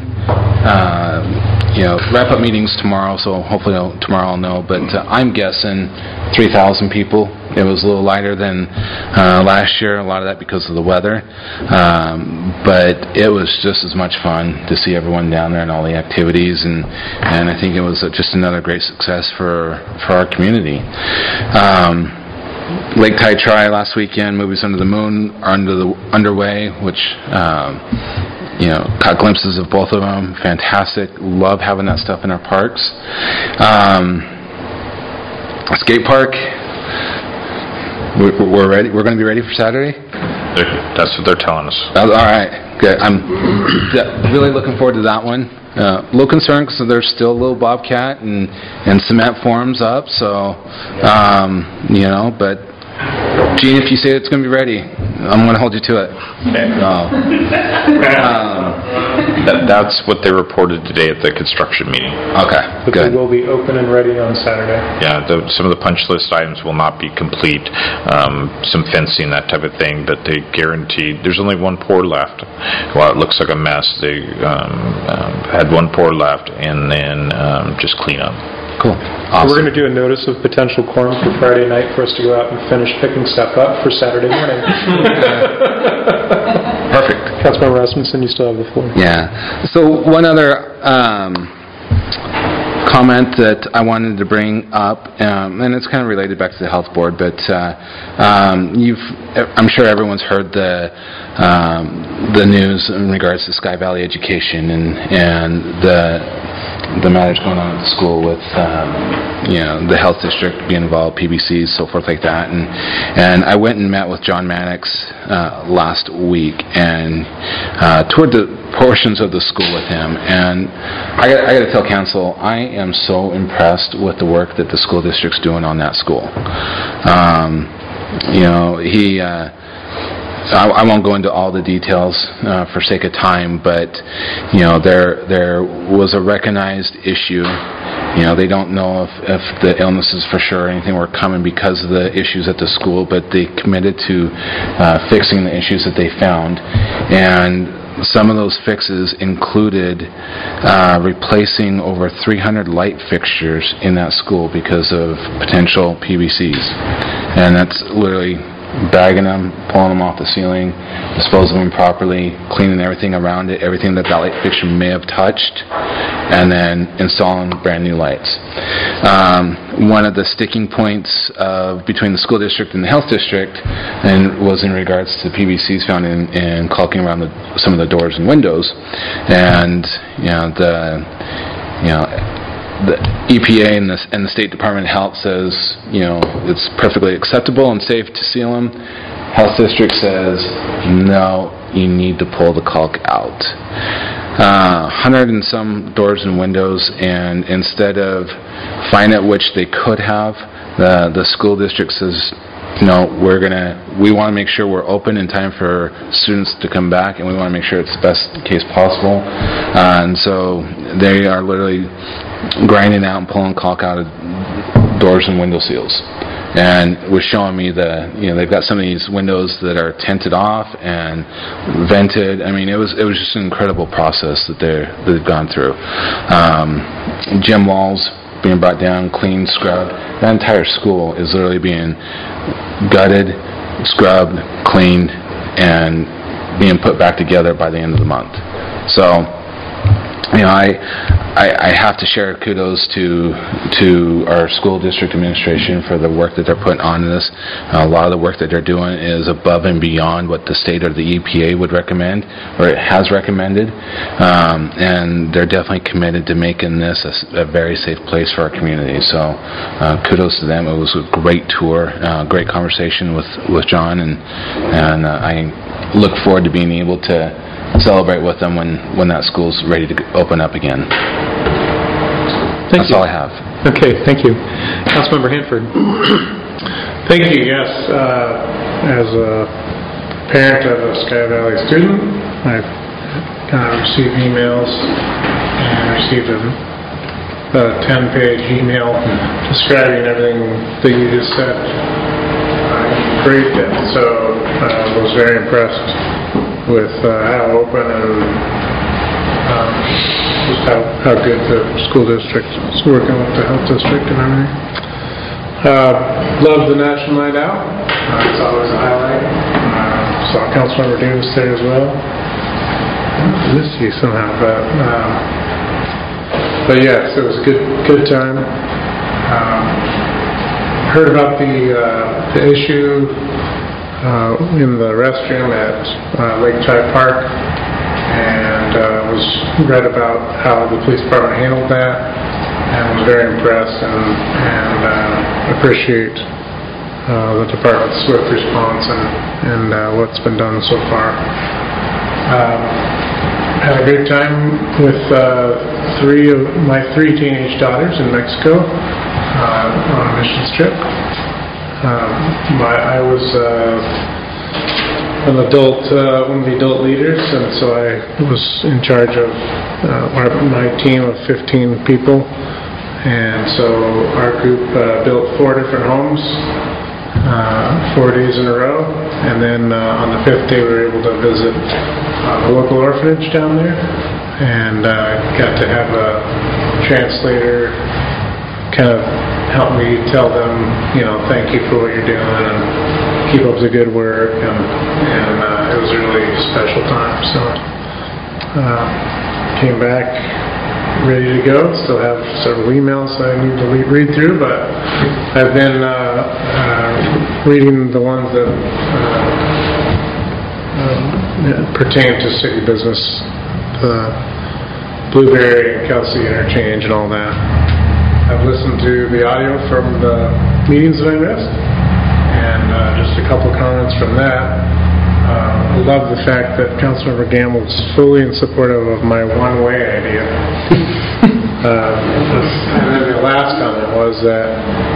wrap-up meetings tomorrow, so hopefully tomorrow I'll know, but I'm guessing 3,000 people. It was a little lighter than last year, a lot of that because of the weather, but it was just as much fun to see everyone down there and all the activities, and I think it was just another great success for our community. Lake Tide Tri last weekend, Movies Under the Moon are underway, which caught glimpses of both of them. Fantastic. Love having that stuff in our parks. Skate park. We're ready. We're going to be ready for Saturday. That's what they're telling us. All right. Good. I'm really looking forward to that one. A little concerned because there's still a little Bobcat and cement forms up. So, but Gene, if you say it's going to be ready, I'm going to hold you to it. That's what they reported today at the construction meeting. Okay, but good. They will be open and ready on Saturday. Yeah, some of the punch list items will not be complete. Some fencing, that type of thing, but they guaranteed there's only one pour left. Well, it looks like a mess. They had one pour left, and then just clean up. Cool. Awesome. So we're going to do a notice of potential quorum for Friday night for us to go out and finish picking stuff up for Saturday morning. Perfect. Councilmember Rasmussen, you still have the floor. Yeah. So one other comment that I wanted to bring up, and it's kind of related back to the health board, but I'm sure everyone's heard the news in regards to Sky Valley Education and the matters going on at the school with the health district being involved, PBCs, so forth like that, and I went and met with John Mannix last week and toured the portions of the school with him, and I got to tell council, I am so impressed with the work that the school district's doing on that school. I won't go into all the details for sake of time, but there was a recognized issue. They don't know if the illnesses for sure or anything were coming because of the issues at the school, but they committed to fixing the issues that they found, and some of those fixes included replacing over 300 light fixtures in that school because of potential PVCs, and that's literally bagging them, pulling them off the ceiling, disposing of them properly, cleaning everything around it, everything that light fixture may have touched, and then installing brand new lights. One of the sticking points between the school district and the health district was in regards to PVCs found in caulking around some of the doors and windows, and the EPA and the State Department of Health says, it's perfectly acceptable and safe to seal them. Health District says, no, you need to pull the caulk out. 100 and some doors and windows, and instead of fine at which they could have, the school district says, no, we want to make sure we're open in time for students to come back, and we want to make sure it's the best case possible. And so they are literally grinding out and pulling caulk out of doors and window seals. And was showing me they've got some of these windows that are tinted off and vented. I mean, it was just an incredible process that they've gone through. Gym walls being brought down, cleaned, scrubbed. That entire school is literally being gutted, scrubbed, cleaned, and being put back together by the end of the month. So I have to share kudos to our school district administration for the work that they're putting on this. A lot of the work that they're doing is above and beyond what the state or the EPA would recommend, or it has recommended, and they're definitely committed to making this a very safe place for our community. So kudos to them. It was a great tour, great conversation with John, and I look forward to being able to celebrate with them when that school's ready to open up again. That's all I have. Okay, thank you. Councilmember Hanford. Thank you. Yes, as a parent of a Sky Valley student, I've received emails and received a 10-page email describing everything that you just said. Great, so I was very impressed with how open and just how good the school district is working with the health district and everything. Love the National Night Out. It's always a highlight. Saw Councilmember Davis there as well. I missed you somehow, but yes, it was a good time. Heard about the issue in the restroom at Lake Drive Park, and read about how the police department handled that, and was very impressed and appreciate the department's swift response and what's been done so far. Had a great time with my three teenage daughters in Mexico on a missions trip. I was one of the adult leaders, and so I was in charge of my team of 15 people, and so our group built 4 different homes 4 days in a row, and then on the 5th day we were able to visit the local orphanage down there, and got to have a translator kind of help me tell them, thank you for what you're doing and keep up the good work, and it was a really special time. So came back ready to go. Still have several emails I need to read through, but I've been reading the ones that pertain to city business, the Blueberry and Kelsey interchange and all that. I've listened to the audio from the meetings that I missed, and just a couple comments from that. I love the fact that Councilmember Gamble was fully in supportive of my one-way idea. And then the last comment was that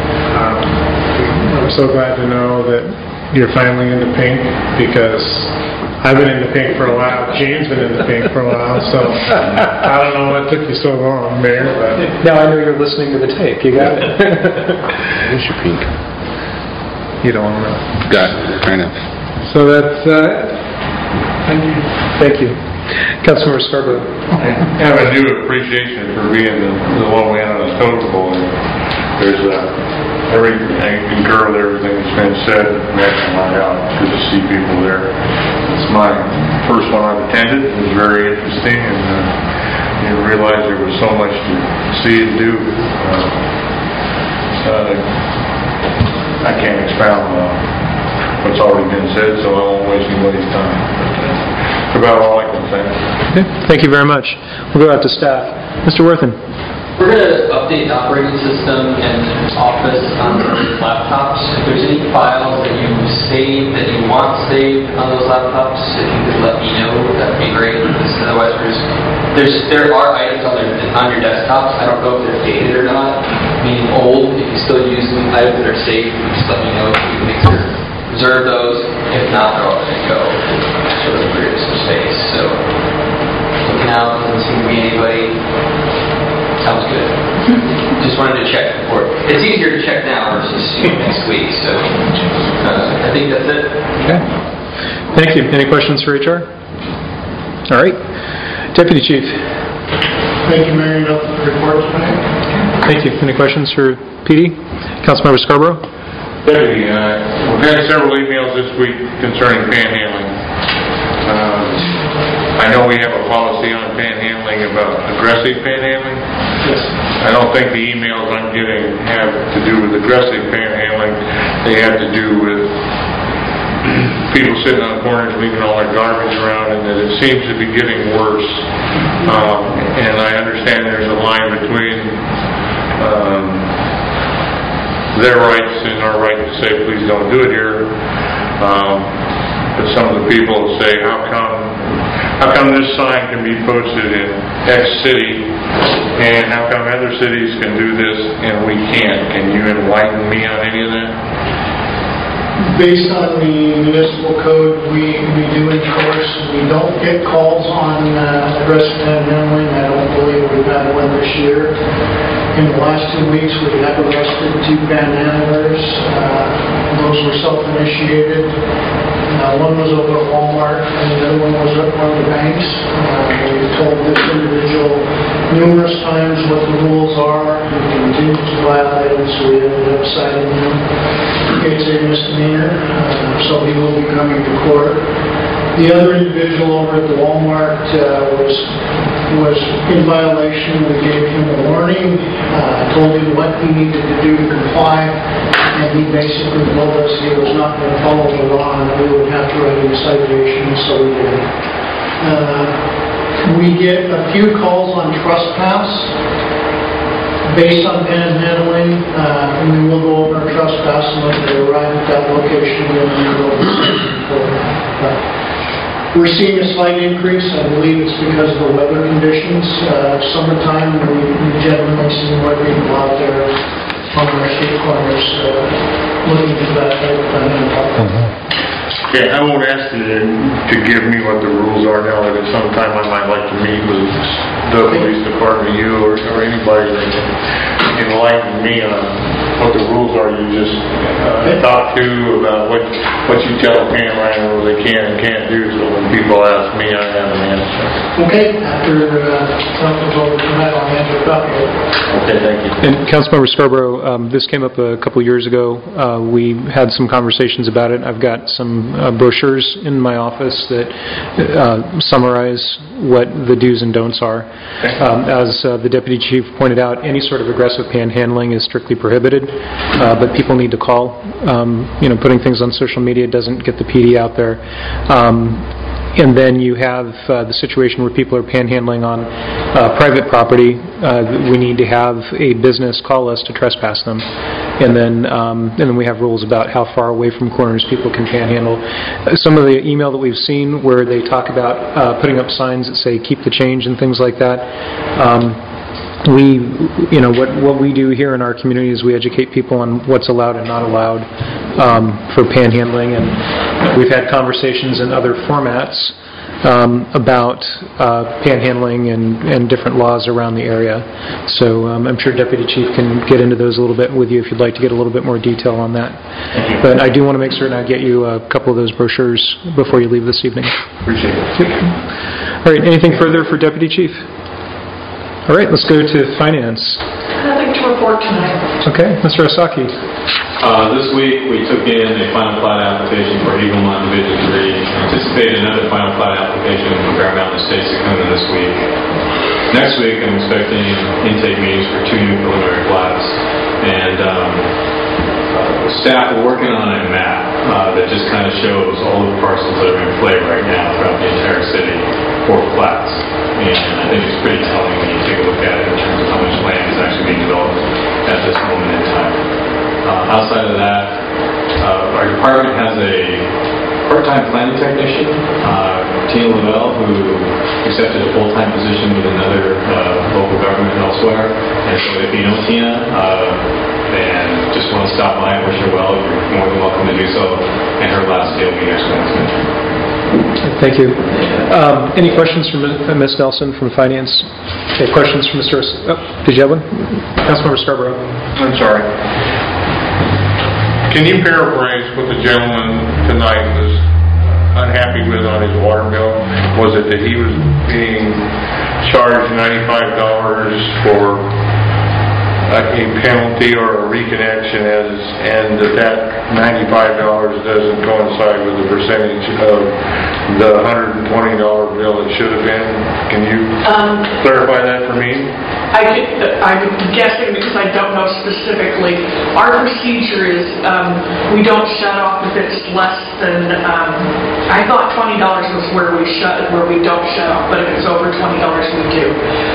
I'm so glad to know that you're finally into pink, because I've been into pink for a while. Jane's been into pink for a while, so I don't know what took you so long, Mayor. But now I know you're listening to the tape. You got it. Where's your pink? You don't want to know. Got it. Fair enough. So that's thank you. Thank you. Councilmember Scarborough. I have a new appreciation for being the one we had on the totem pole. There's I concur with everything that's been said. National Night Out. Good to see people there. It's my first one I've attended. It was very interesting, and you realize there was so much to see and do. I can't expound what's already been said, so I won't waste anybody's time. That's about all I can say. Okay. Thank you very much. We'll go out to staff. Mr. Worthen. We're going to update the operating system and Office on laptops. If there's any files that you saved that you want saved on those laptops, if you could let me know, that would be great. Because otherwise, there are items on your desktops. I don't know if they're dated or not, meaning old. If you still use them, items that are saved, just let me know if you can make sure reserve those. If not, they're all going to go. Sort of clear some space. So looking out, doesn't seem to be anybody. Sounds good. Just wanted to check before. It's easier to check now versus next week, so I think that's it. Okay. Thank you. Any questions for HR? All right. Deputy Chief. Thank you, Mayor. No report tonight. Thank you. Any questions for PD? Councilmember Scarborough. Deputy, we've had several emails this week concerning panhandling. I know we have a policy on panhandling talking about aggressive panhandling? Yes. I don't think the emails I'm getting have to do with aggressive panhandling. They have to do with people sitting on corners leaving all their garbage around, and that it seems to be getting worse. And I understand there's a line between their rights and our right to say, please don't do it here. But some of the people say, how come this sign can be posted in X city, and how come other cities can do this and we can't? Can you enlighten me on any of that? Based on the municipal code, we do enforce. We don't get calls on aggressive panhandling. I don't believe we've had one this year. In the last 2 weeks, we have arrested 2 panhandlers. Those were self-initiated. One was over at Walmart, and the other one was at one of the banks. We told this individual numerous times what the rules are. He continued to violate them, so we ended up citing him. It's a misdemeanor, so he will be coming to court. The other individual over at the Walmart was in violation. We gave him a warning, told him what he needed to do to comply, and he basically told us he was not going to follow the law and we would have to write him a citation, so we did. We get a few calls on trespass based on panhandling, and we will go over trespass, and when they arrive at that location, we'll go over the station for that. We're seeing a slight increase. I believe it's because of the weather conditions. Summertime, we generally see more people out there on our street corners looking for that type of thing. Yeah, I won't ask you to give me what the rules are now, but at some time I might like to meet with the police department, you or anybody that can enlighten me on what the rules are you just talked to, about what you tell a panhandler they can and can't do, so when people ask me, I have an answer. Okay, after something's over tonight, I'll answer a copy of it. Okay, thank you. And Councilmember Scarborough, this came up a couple years ago. We had some conversations about it. I've got some brochures in my office that summarize what the do's and don'ts are. As the Deputy Chief pointed out, any sort of aggressive panhandling is strictly prohibited, but people need to call. Putting things on social media doesn't get the PD out there. And then you have the situation where people are panhandling on private property. We need to have a business call us to trespass them. And then we have rules about how far away from corners people can panhandle. Some of the email that we've seen where they talk about putting up signs that say keep the change and things like that. What we do here in our community is we educate people on what's allowed and not allowed for panhandling, and we've had conversations in other formats about panhandling and different laws around the area. So I'm sure Deputy Chief can get into those a little bit with you if you'd like to get a little bit more detail on that. But I do want to make certain I get you a couple of those brochures before you leave this evening. Appreciate it. Yep. All right, anything further for Deputy Chief? All right, let's go to Finance. Nothing to report tonight. Okay, Mr. Osaki. This week, we took in a final plat application for Eaglemont Division 3. Anticipate another final plat application for Bear Mountain Estates Secunda this week. Next week, I'm expecting intake meetings for 2 new preliminary plats. And staff are working on a map that just kind of shows all the parcels that are in play right now throughout the entire city for plats. And I think it's pretty telling when you take a look at it in terms of how much land is actually being developed at this moment in time. Outside of that, our department has a part-time planning technician, Tina Lavelle, who accepted a full-time position with another local government elsewhere. And so if you know Tina and just want to stop by and wish her well, you're more than welcome to do so. And her last day will be next Wednesday. Thank you. Any questions from Ms. Nelson from Finance? Okay, questions from Mr. Did you have one? Councilmember Scarborough. I'm sorry. Can you paraphrase what the gentleman tonight was unhappy with on his water bill? Was it that he was being charged $95 for a penalty or a reconnection, and that $95 doesn't coincide with the percentage of the $120 bill it should have been? Can you clarify that for me? I'm guessing because I don't know specifically. Our procedure is we don't shut off if it's less than. I thought $20 was where we don't shut off, but if it's over $20, we do.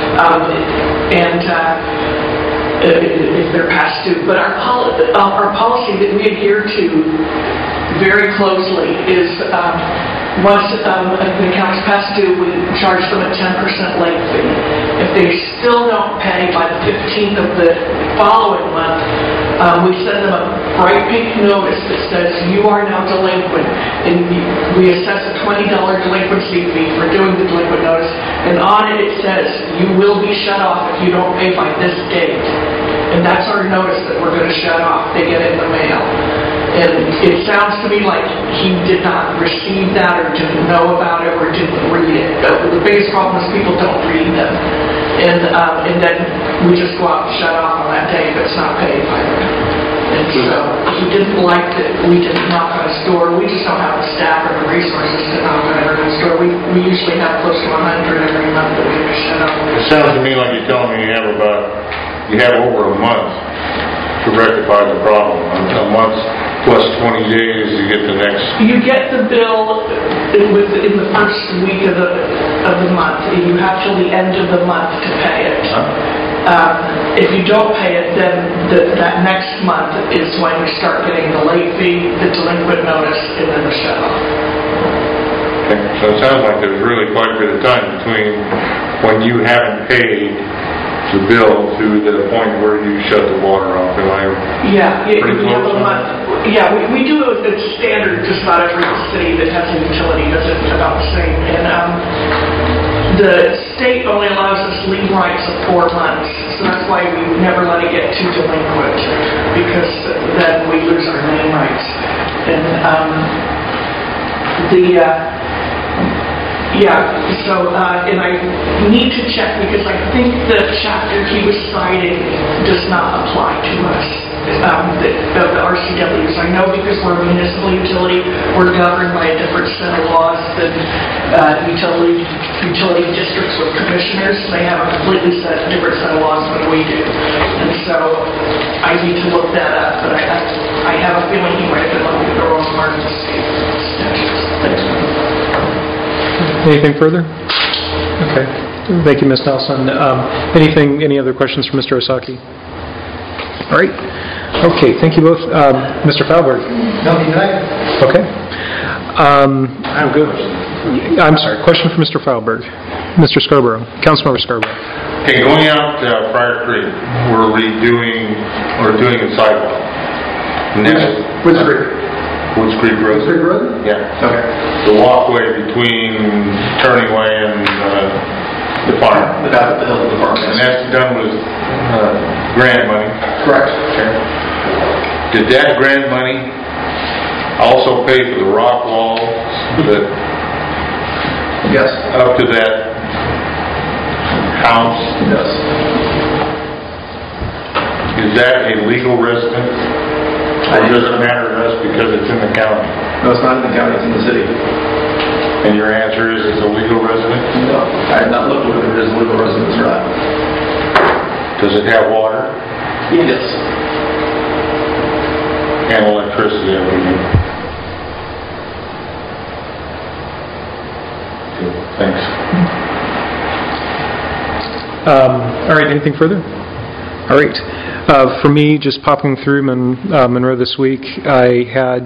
If they're past due, but our policy that we adhere to very closely is once the account's past due, we charge them a 10% late fee. If they still don't pay by the 15th of the following month, we send them a bright pink notice that says you are now delinquent, and we assess a $20 delinquency fee for doing the delinquent notice, and on it says you will be shut off if you don't pay by this date. And that's our notice that we're going to shut off. They get it in the mail. And it sounds to me like he did not receive that or didn't know about it or didn't read it. The biggest problem is people don't read them. And then we just go out and shut off on that day if it's not paid by them. And so he didn't like that we didn't knock on his door. We just don't have the staff or the resources to knock on everyone's door. We usually have close to 100 every month that we have to shut off. It sounds to me like you're telling me you have over a month to rectify the problem. A month plus 20 days to get the next. You get the bill in the first week of the month. You have till the end of the month to pay it. If you don't pay it, then that next month is when we start getting the late fee, the delinquent notice, and then the shut-off. Okay. So it sounds like there's really quite a bit of time between when you haven't paid the bill to the point where you shut the water off. Am I pretty close on that? Yeah, we do it. It's standard. Just about every city that has a utility does it about the same. And the state only allows us lien rights of 4 months, so that's why we never let it get too delinquent, because then we lose our lien rights. And and I need to check because I think the chapter he was citing does not apply to us, the RCWs. I know because we're a municipal utility, we're governed by a different set of laws than utility districts with commissioners. They have a completely different set of laws than we do. And so I need to look that up, but I have a feeling he might have been looking at the wrong part of the state statutes. Thanks. Anything further? Okay. Thank you, Ms. Nelson. Any other questions for Mr. Osaki? All right. Okay, thank you both. Mr. Falberg. Okay. I'm good. I'm sorry, question for Mr. Falberg. Mr. Scarborough, Councilmember Scarborough. Okay, going out Prior Creek, we're doing the sidewalk. Woods Creek. Woods Creek Road? Woods Creek Road? Yeah. Okay. The walkway between Turning Way and the farm. The farm. And that's done with grant money? Correct. Okay. Did that grant money also pay for the rock walls that yes, up to that house? Yes. Is that a legal residence? Or does it matter to us because it's in the county? No, it's not in the county, it's in the city. And your answer is it's a legal residence? No, I have not looked whether it is a legal residence or not. Does it have water? Yes. And electricity, I believe. Thanks. All right, anything further? All right. For me, just popping through Monroe this week, I had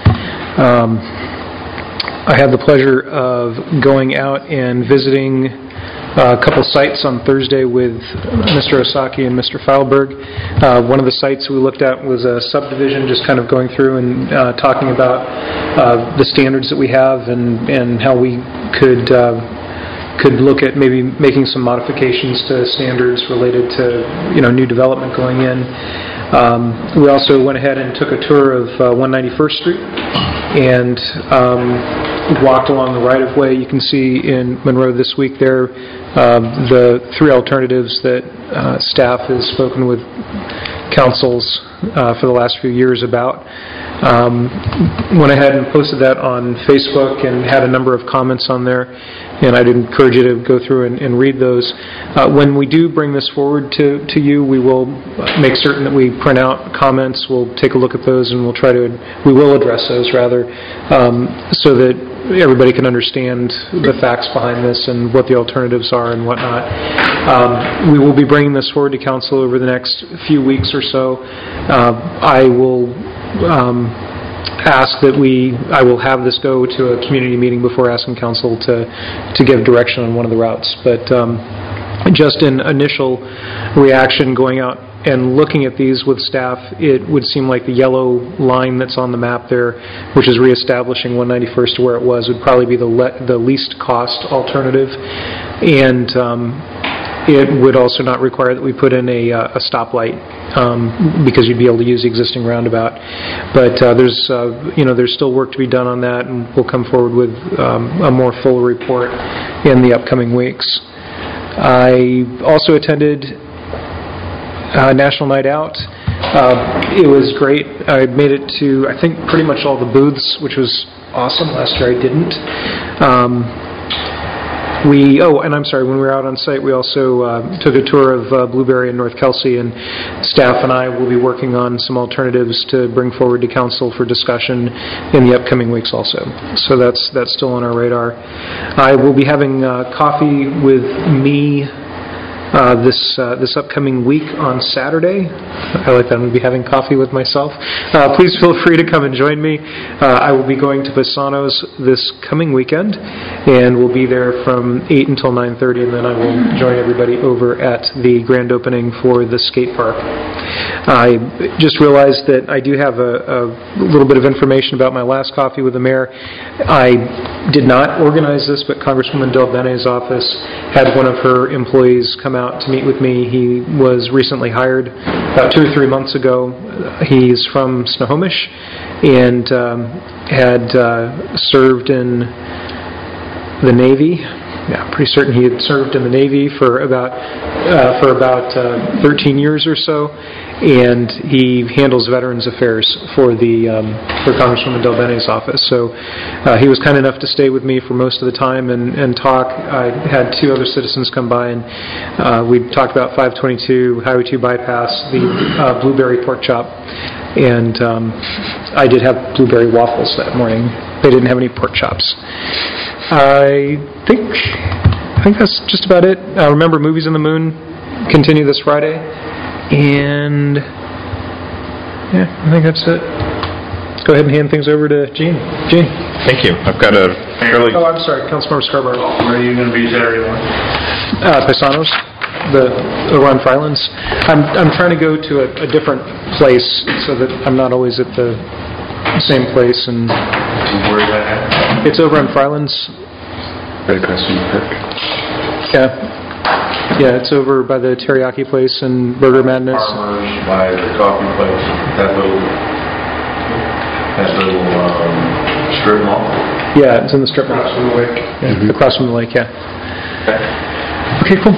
the pleasure of going out and visiting a couple sites on Thursday with Mr. Osaki and Mr. Falberg. One of the sites we looked at was a subdivision, just kind of going through and talking about the standards that we have and how we could look at maybe making some modifications to standards related to new development going in. We also went ahead and took a tour of 191st Street and walked along the right-of-way. You can see in Monroe this week there the 3 alternatives that staff has spoken with councils for the last few years about. Went ahead and posted that on Facebook and had a number of comments on there, and I'd encourage you to go through and read those. When we do bring this forward to you, we will make certain that we print out comments. We'll take a look at those, and we will address those rather, so that everybody can understand the facts behind this and what the alternatives are and whatnot. We will be bringing this forward to council over the next few weeks or so. I will ask that I will have this go to a community meeting before asking council to give direction on one of the routes. But just an initial reaction going out and looking at these with staff, it would seem like the yellow line that's on the map there, which is reestablishing 191st to where it was, would probably be the least cost alternative. And it would also not require that we put in a stoplight, because you'd be able to use the existing roundabout. But there's still work to be done on that, and we'll come forward with a more full report in the upcoming weeks. I also attended National Night Out. It was great. I made it to, I think, pretty much all the booths, which was awesome. Last year I didn't. And I'm sorry, when we were out on site, we also took a tour of Blueberry and North Kelsey, and staff and I will be working on some alternatives to bring forward to council for discussion in the upcoming weeks also. So that's still on our radar. I will be having coffee with me this upcoming week on Saturday. I like that. I'm going to be having coffee with myself. Please feel free to come and join me. I will be going to Pisano's this coming weekend, and we'll be there from 8 until 9:30, and then I will join everybody over at the grand opening for the skate park. I just realized that I do have a little bit of information about my last coffee with the mayor. I did not organize this, but Congresswoman Del Bene's office had one of her employees come out to meet with me. He was recently hired about 2 or 3 months ago. He's from Snohomish and had served in the Navy. Yeah, I'm pretty certain he had served in the Navy for about 13 years or so, and he handles Veterans Affairs for Congresswoman Del Bene's office. So he was kind enough to stay with me for most of the time and talk. I had 2 other citizens come by, and we talked about 522, Highway 2 bypass, the Blueberry pork chop, and I did have blueberry waffles that morning. They didn't have any pork chops. I think that's just about it. Remember, Movies on the Moon continue this Friday, and yeah, I think that's it. Let's go ahead and hand things over to Gene. Gene. Thank you. I've got a fairly... Oh, I'm sorry, Councilmember Scarborough. Where are you going to be Saturday morning? Pisano's, over on Frylands. I'm trying to go to a different place so that I'm not always at the same place. And where is that at? It's over on Frylands. Right across from the park. Yeah, it's over by the teriyaki place and Burger Madness. Farmers by the coffee place. That little strip mall. Yeah, it's in the strip mall. Across from the lake. Yeah, across from the lake. Yeah. Okay, cool.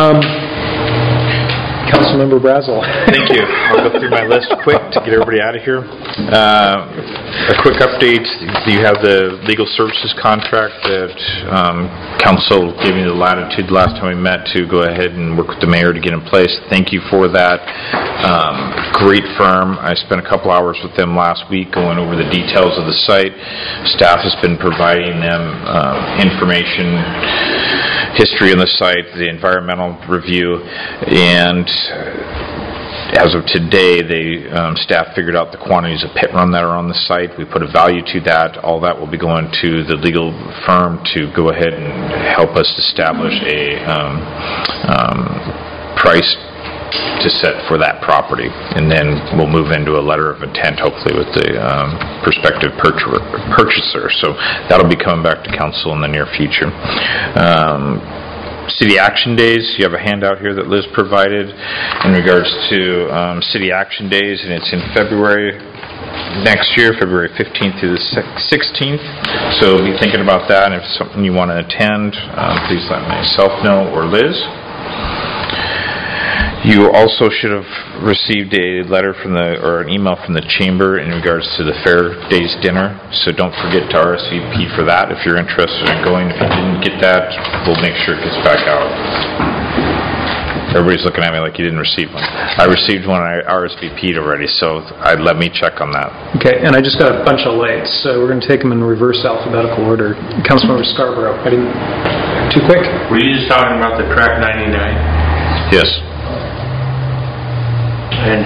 Councilmember Brazel. Thank you. I'll go through my list quick to get everybody out of here. A quick update. You have the legal services contract that council gave me the latitude last time we met to go ahead and work with the mayor to get in place. Thank you for that. Great firm. I spent a couple hours with them last week going over the details of the site. Staff has been providing them information, history on the site, the environmental review, and as of today, staff figured out the quantities of pit run that are on the site. We put a value to that. All that will be going to the legal firm to go ahead and help us establish a price to set for that property. And then we'll move into a letter of intent, hopefully, with the prospective purchaser. So that'll be coming back to council in the near future. City Action Days, you have a handout here that Liz provided in regards to City Action Days, and it's in February next year, February 15th through the 16th. So be thinking about that, and if it's something you want to attend, please let myself know or Liz. You also should have received a letter or an email from the chamber in regards to the Fair Days dinner, so don't forget to RSVP for that if you're interested in going. If you didn't get that, we'll make sure it gets back out. Everybody's looking at me like you didn't receive one. I received one, I RSVP'd already, so let me check on that. Okay, and I just got a bunch of lights, so we're going to take them in reverse alphabetical order. Councilmember Scarborough, too quick? Were you just talking about the Track 99? Yes. And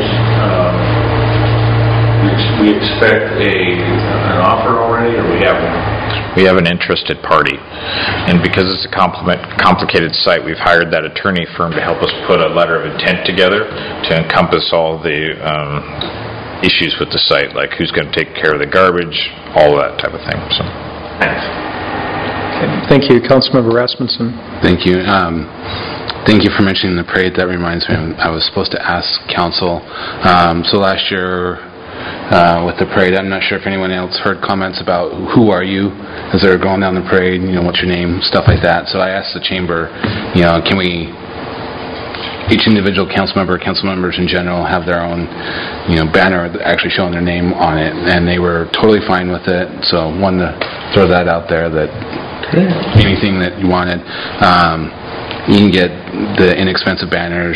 we expect an offer already, or we haven't? We have an interested party, and because it's a complicated site, we've hired that attorney firm to help us put a letter of intent together to encompass all the issues with the site, like who's going to take care of the garbage, all of that type of thing. So, thanks. Okay, thank you. Councilmember Rasmussen. Thank you. Thank you for mentioning the parade. That reminds me, I was supposed to ask council. So last year with the parade, I'm not sure if anyone else heard comments about who are you as they're going down the parade, what's your name, stuff like that. So I asked the chamber, can we, each individual council members in general have their own, banner actually showing their name on it, and they were totally fine with it. So wanted to throw that out there, that anything that you wanted. You can get the inexpensive banners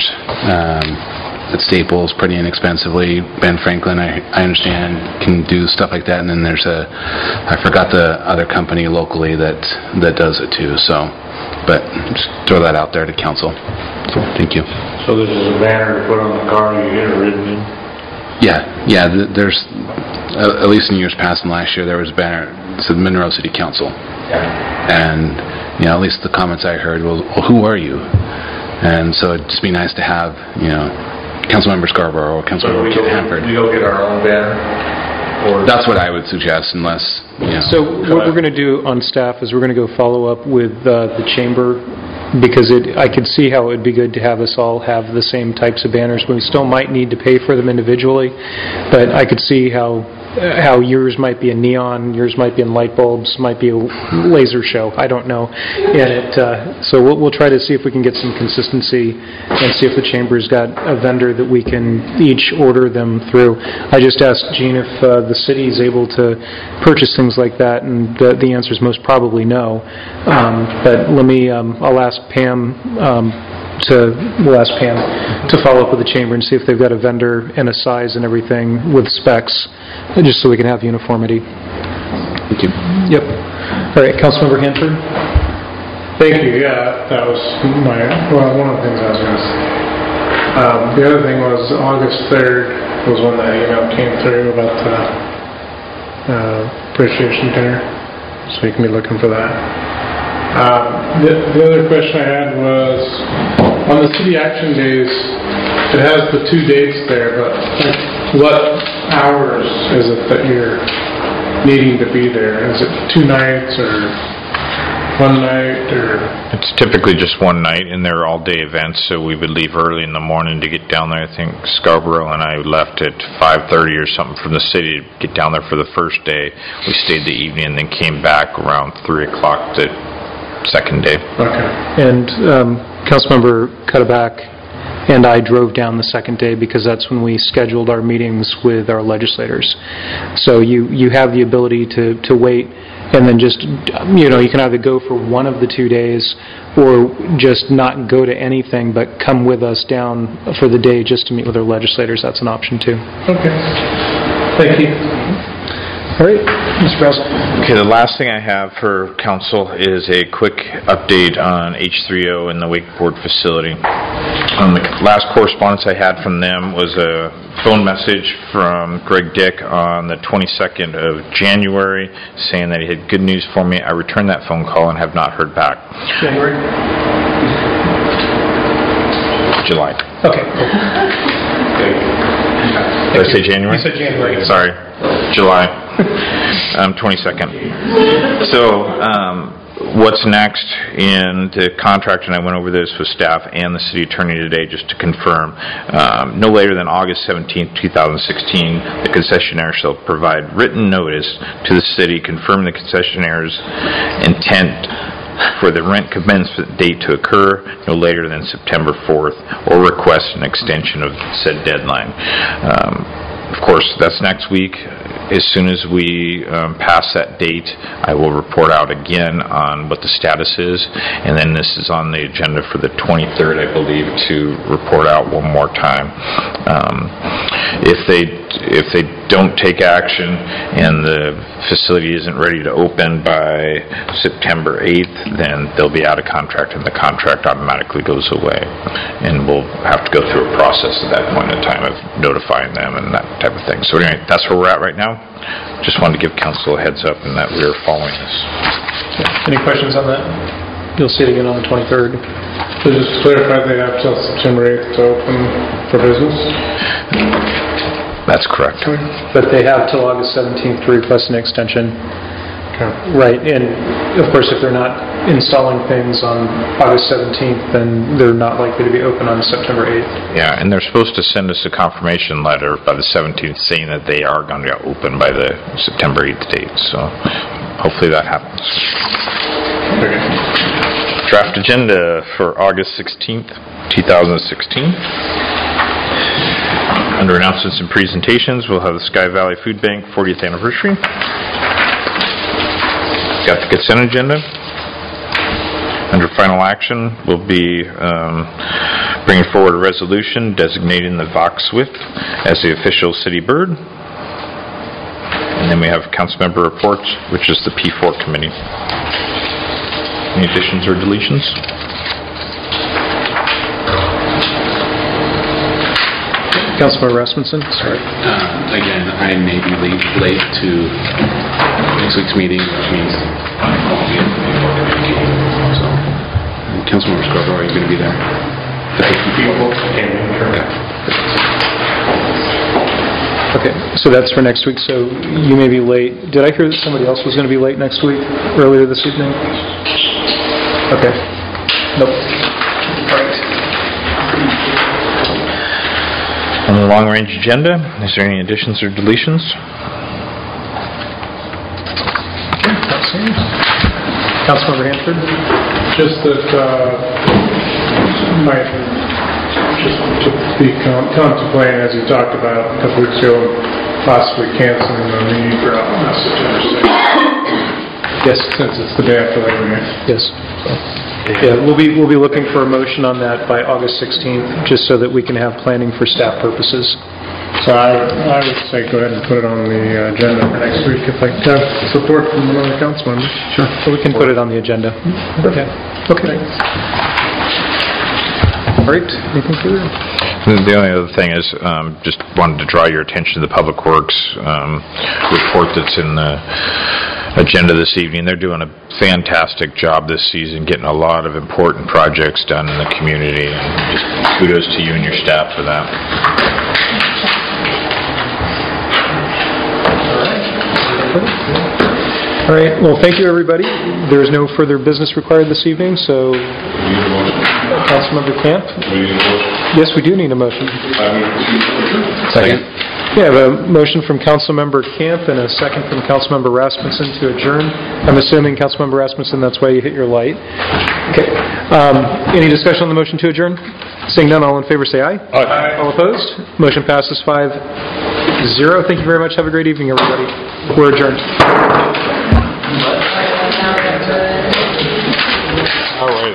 at Staples pretty inexpensively. Ben Franklin, I understand, can do stuff like that. And then there's I forgot the other company locally that does it too. So, but just throw that out there to council. Thank you. So this is a banner to put on the car you get ridden in? Yeah. There's at least in years past and last year there was a banner that said Monroe City Council. Yeah. And at least the comments I heard was, well, who are you? And so it'd just be nice to have, Councilmember Scarborough or Councilmember Hanford. We go get our own banner? Or that's what I would suggest, unless, So what we're going to do on staff is we're going to go follow up with the chamber, because I could see how it would be good to have us all have the same types of banners. We still might need to pay for them individually, but I could see how yours might be a neon, yours might be in light bulbs, might be a laser show. I don't know. And so we'll try to see if we can get some consistency and see if the chamber's got a vendor that we can each order them through. I just asked Gene if the city is able to purchase things like that, and the answer is most probably no. But I'll ask Pam. We'll ask Pam to follow up with the chamber and see if they've got a vendor and a size and everything with specs, just so we can have uniformity. Thank you. Yep. All right, Councilmember Hanford. Thank you. Yeah, that was one of the things I was going to say. The other thing was August 3rd was when the email came through about the appreciation dinner, so you can be looking for that. The other question I had was, on the city action days, it has the 2 dates there, but what hours is it that you're needing to be there? Is it 2 nights or 1 night? Or it's typically just one night, and they're all-day events, so we would leave early in the morning to get down there. I think Scarborough and I left at 5:30 or something from the city to get down there for the first day. We stayed the evening and then came back around 3 o'clock the second day. Okay. And Councilmember Cutterback and I drove down the second day because that's when we scheduled our meetings with our legislators. So you have the ability to wait, and then just, you can either go for one of the 2 days or just not go to anything but come with us down for the day just to meet with our legislators. That's an option too. Okay. Thank you. All right, Mr. President. Okay, the last thing I have for council is a quick update on H3O and the wakeboard facility. The last correspondence I had from them was a phone message from Greg Dick on the 22nd of January saying that he had good news for me. I returned that phone call and have not heard back. January? July. Okay. Did I say January? You said January. Sorry. July. 22nd. So, what's next in the contract, and I went over this with staff and the city attorney today just to confirm, no later than August 17th, 2016, the concessionaire shall provide written notice to the city confirming the concessionaire's intent for the rent commencement date to occur no later than September 4th, or request an extension of said deadline. Of course, that's next week. As soon as we pass that date, I will report out again on what the status is, and then this is on the agenda for the 23rd, I believe, to report out one more time. If they don't take action and the facility isn't ready to open by September 8th, then they'll be out of contract, and the contract automatically goes away. And we'll have to go through a process at that point in time of notifying them and that type of thing. So anyway, that's where we're at right now. Just wanted to give council a heads up and that we're following this. Any questions on that? You'll see it again on the 23rd. So just to clarify, they have till September 8th to open for business? That's correct. But they have till August 17th to request an extension. Okay. Right, and of course, if they're not installing things on August 17th, then they're not likely to be open on September 8th. Yeah, and they're supposed to send us a confirmation letter by the 17th saying that they are going to open by the September 8th date. So hopefully that happens. Okay. Draft agenda for August 16th, 2016. Under announcements and presentations, we'll have the Sky Valley Food Bank 40th anniversary. Got the consent agenda. Under final action, we'll be bringing forward a resolution designating the Voxwith as the official city bird. And then we have council member reports, which is the P4 committee. Any additions or deletions? Councilmember Rasmussen, sorry. Again, I may be late to next week's meeting, which means I won't be able to be able to make it. So, Councilmember Scarborough, are you going to be there? Okay, so that's for next week. So you may be late. Did I hear that somebody else was going to be late next week, earlier this evening? Okay. Nope. All right. On the long-range agenda, is there any additions or deletions? Councilmember Hanford? Just that might just to be contemplating, as you talked about a couple weeks ago, possibly canceling the meeting for September 6th. Yes. Since it's the day after Labor Day. Yes. Yeah, we'll be looking for a motion on that by August 16th, just so that we can have planning for staff purposes. So I would say go ahead and put it on the agenda for next week if I have support from another council member. Sure. So we can put it on the agenda. Okay. Okay. All right. Anything further? The only other thing is, just wanted to draw your attention to the Public Works report that's in the agenda this evening. They're doing a fantastic job this season, getting a lot of important projects done in the community, and just kudos to you and your staff for that. All right. Well, thank you, everybody. There is no further business required this evening, so Councilmember Camp? Yes, we do need a motion. Second. Yeah, I have a motion from Councilmember Camp and a second from Councilmember Rasmussen to adjourn. I'm assuming, Councilmember Rasmussen, that's why you hit your light. Okay. Any discussion on the motion to adjourn? Seeing none, all in favor say aye. Aye. All opposed? Motion passes 5-0. Thank you very much. Have a great evening, everybody. We're adjourned. All right.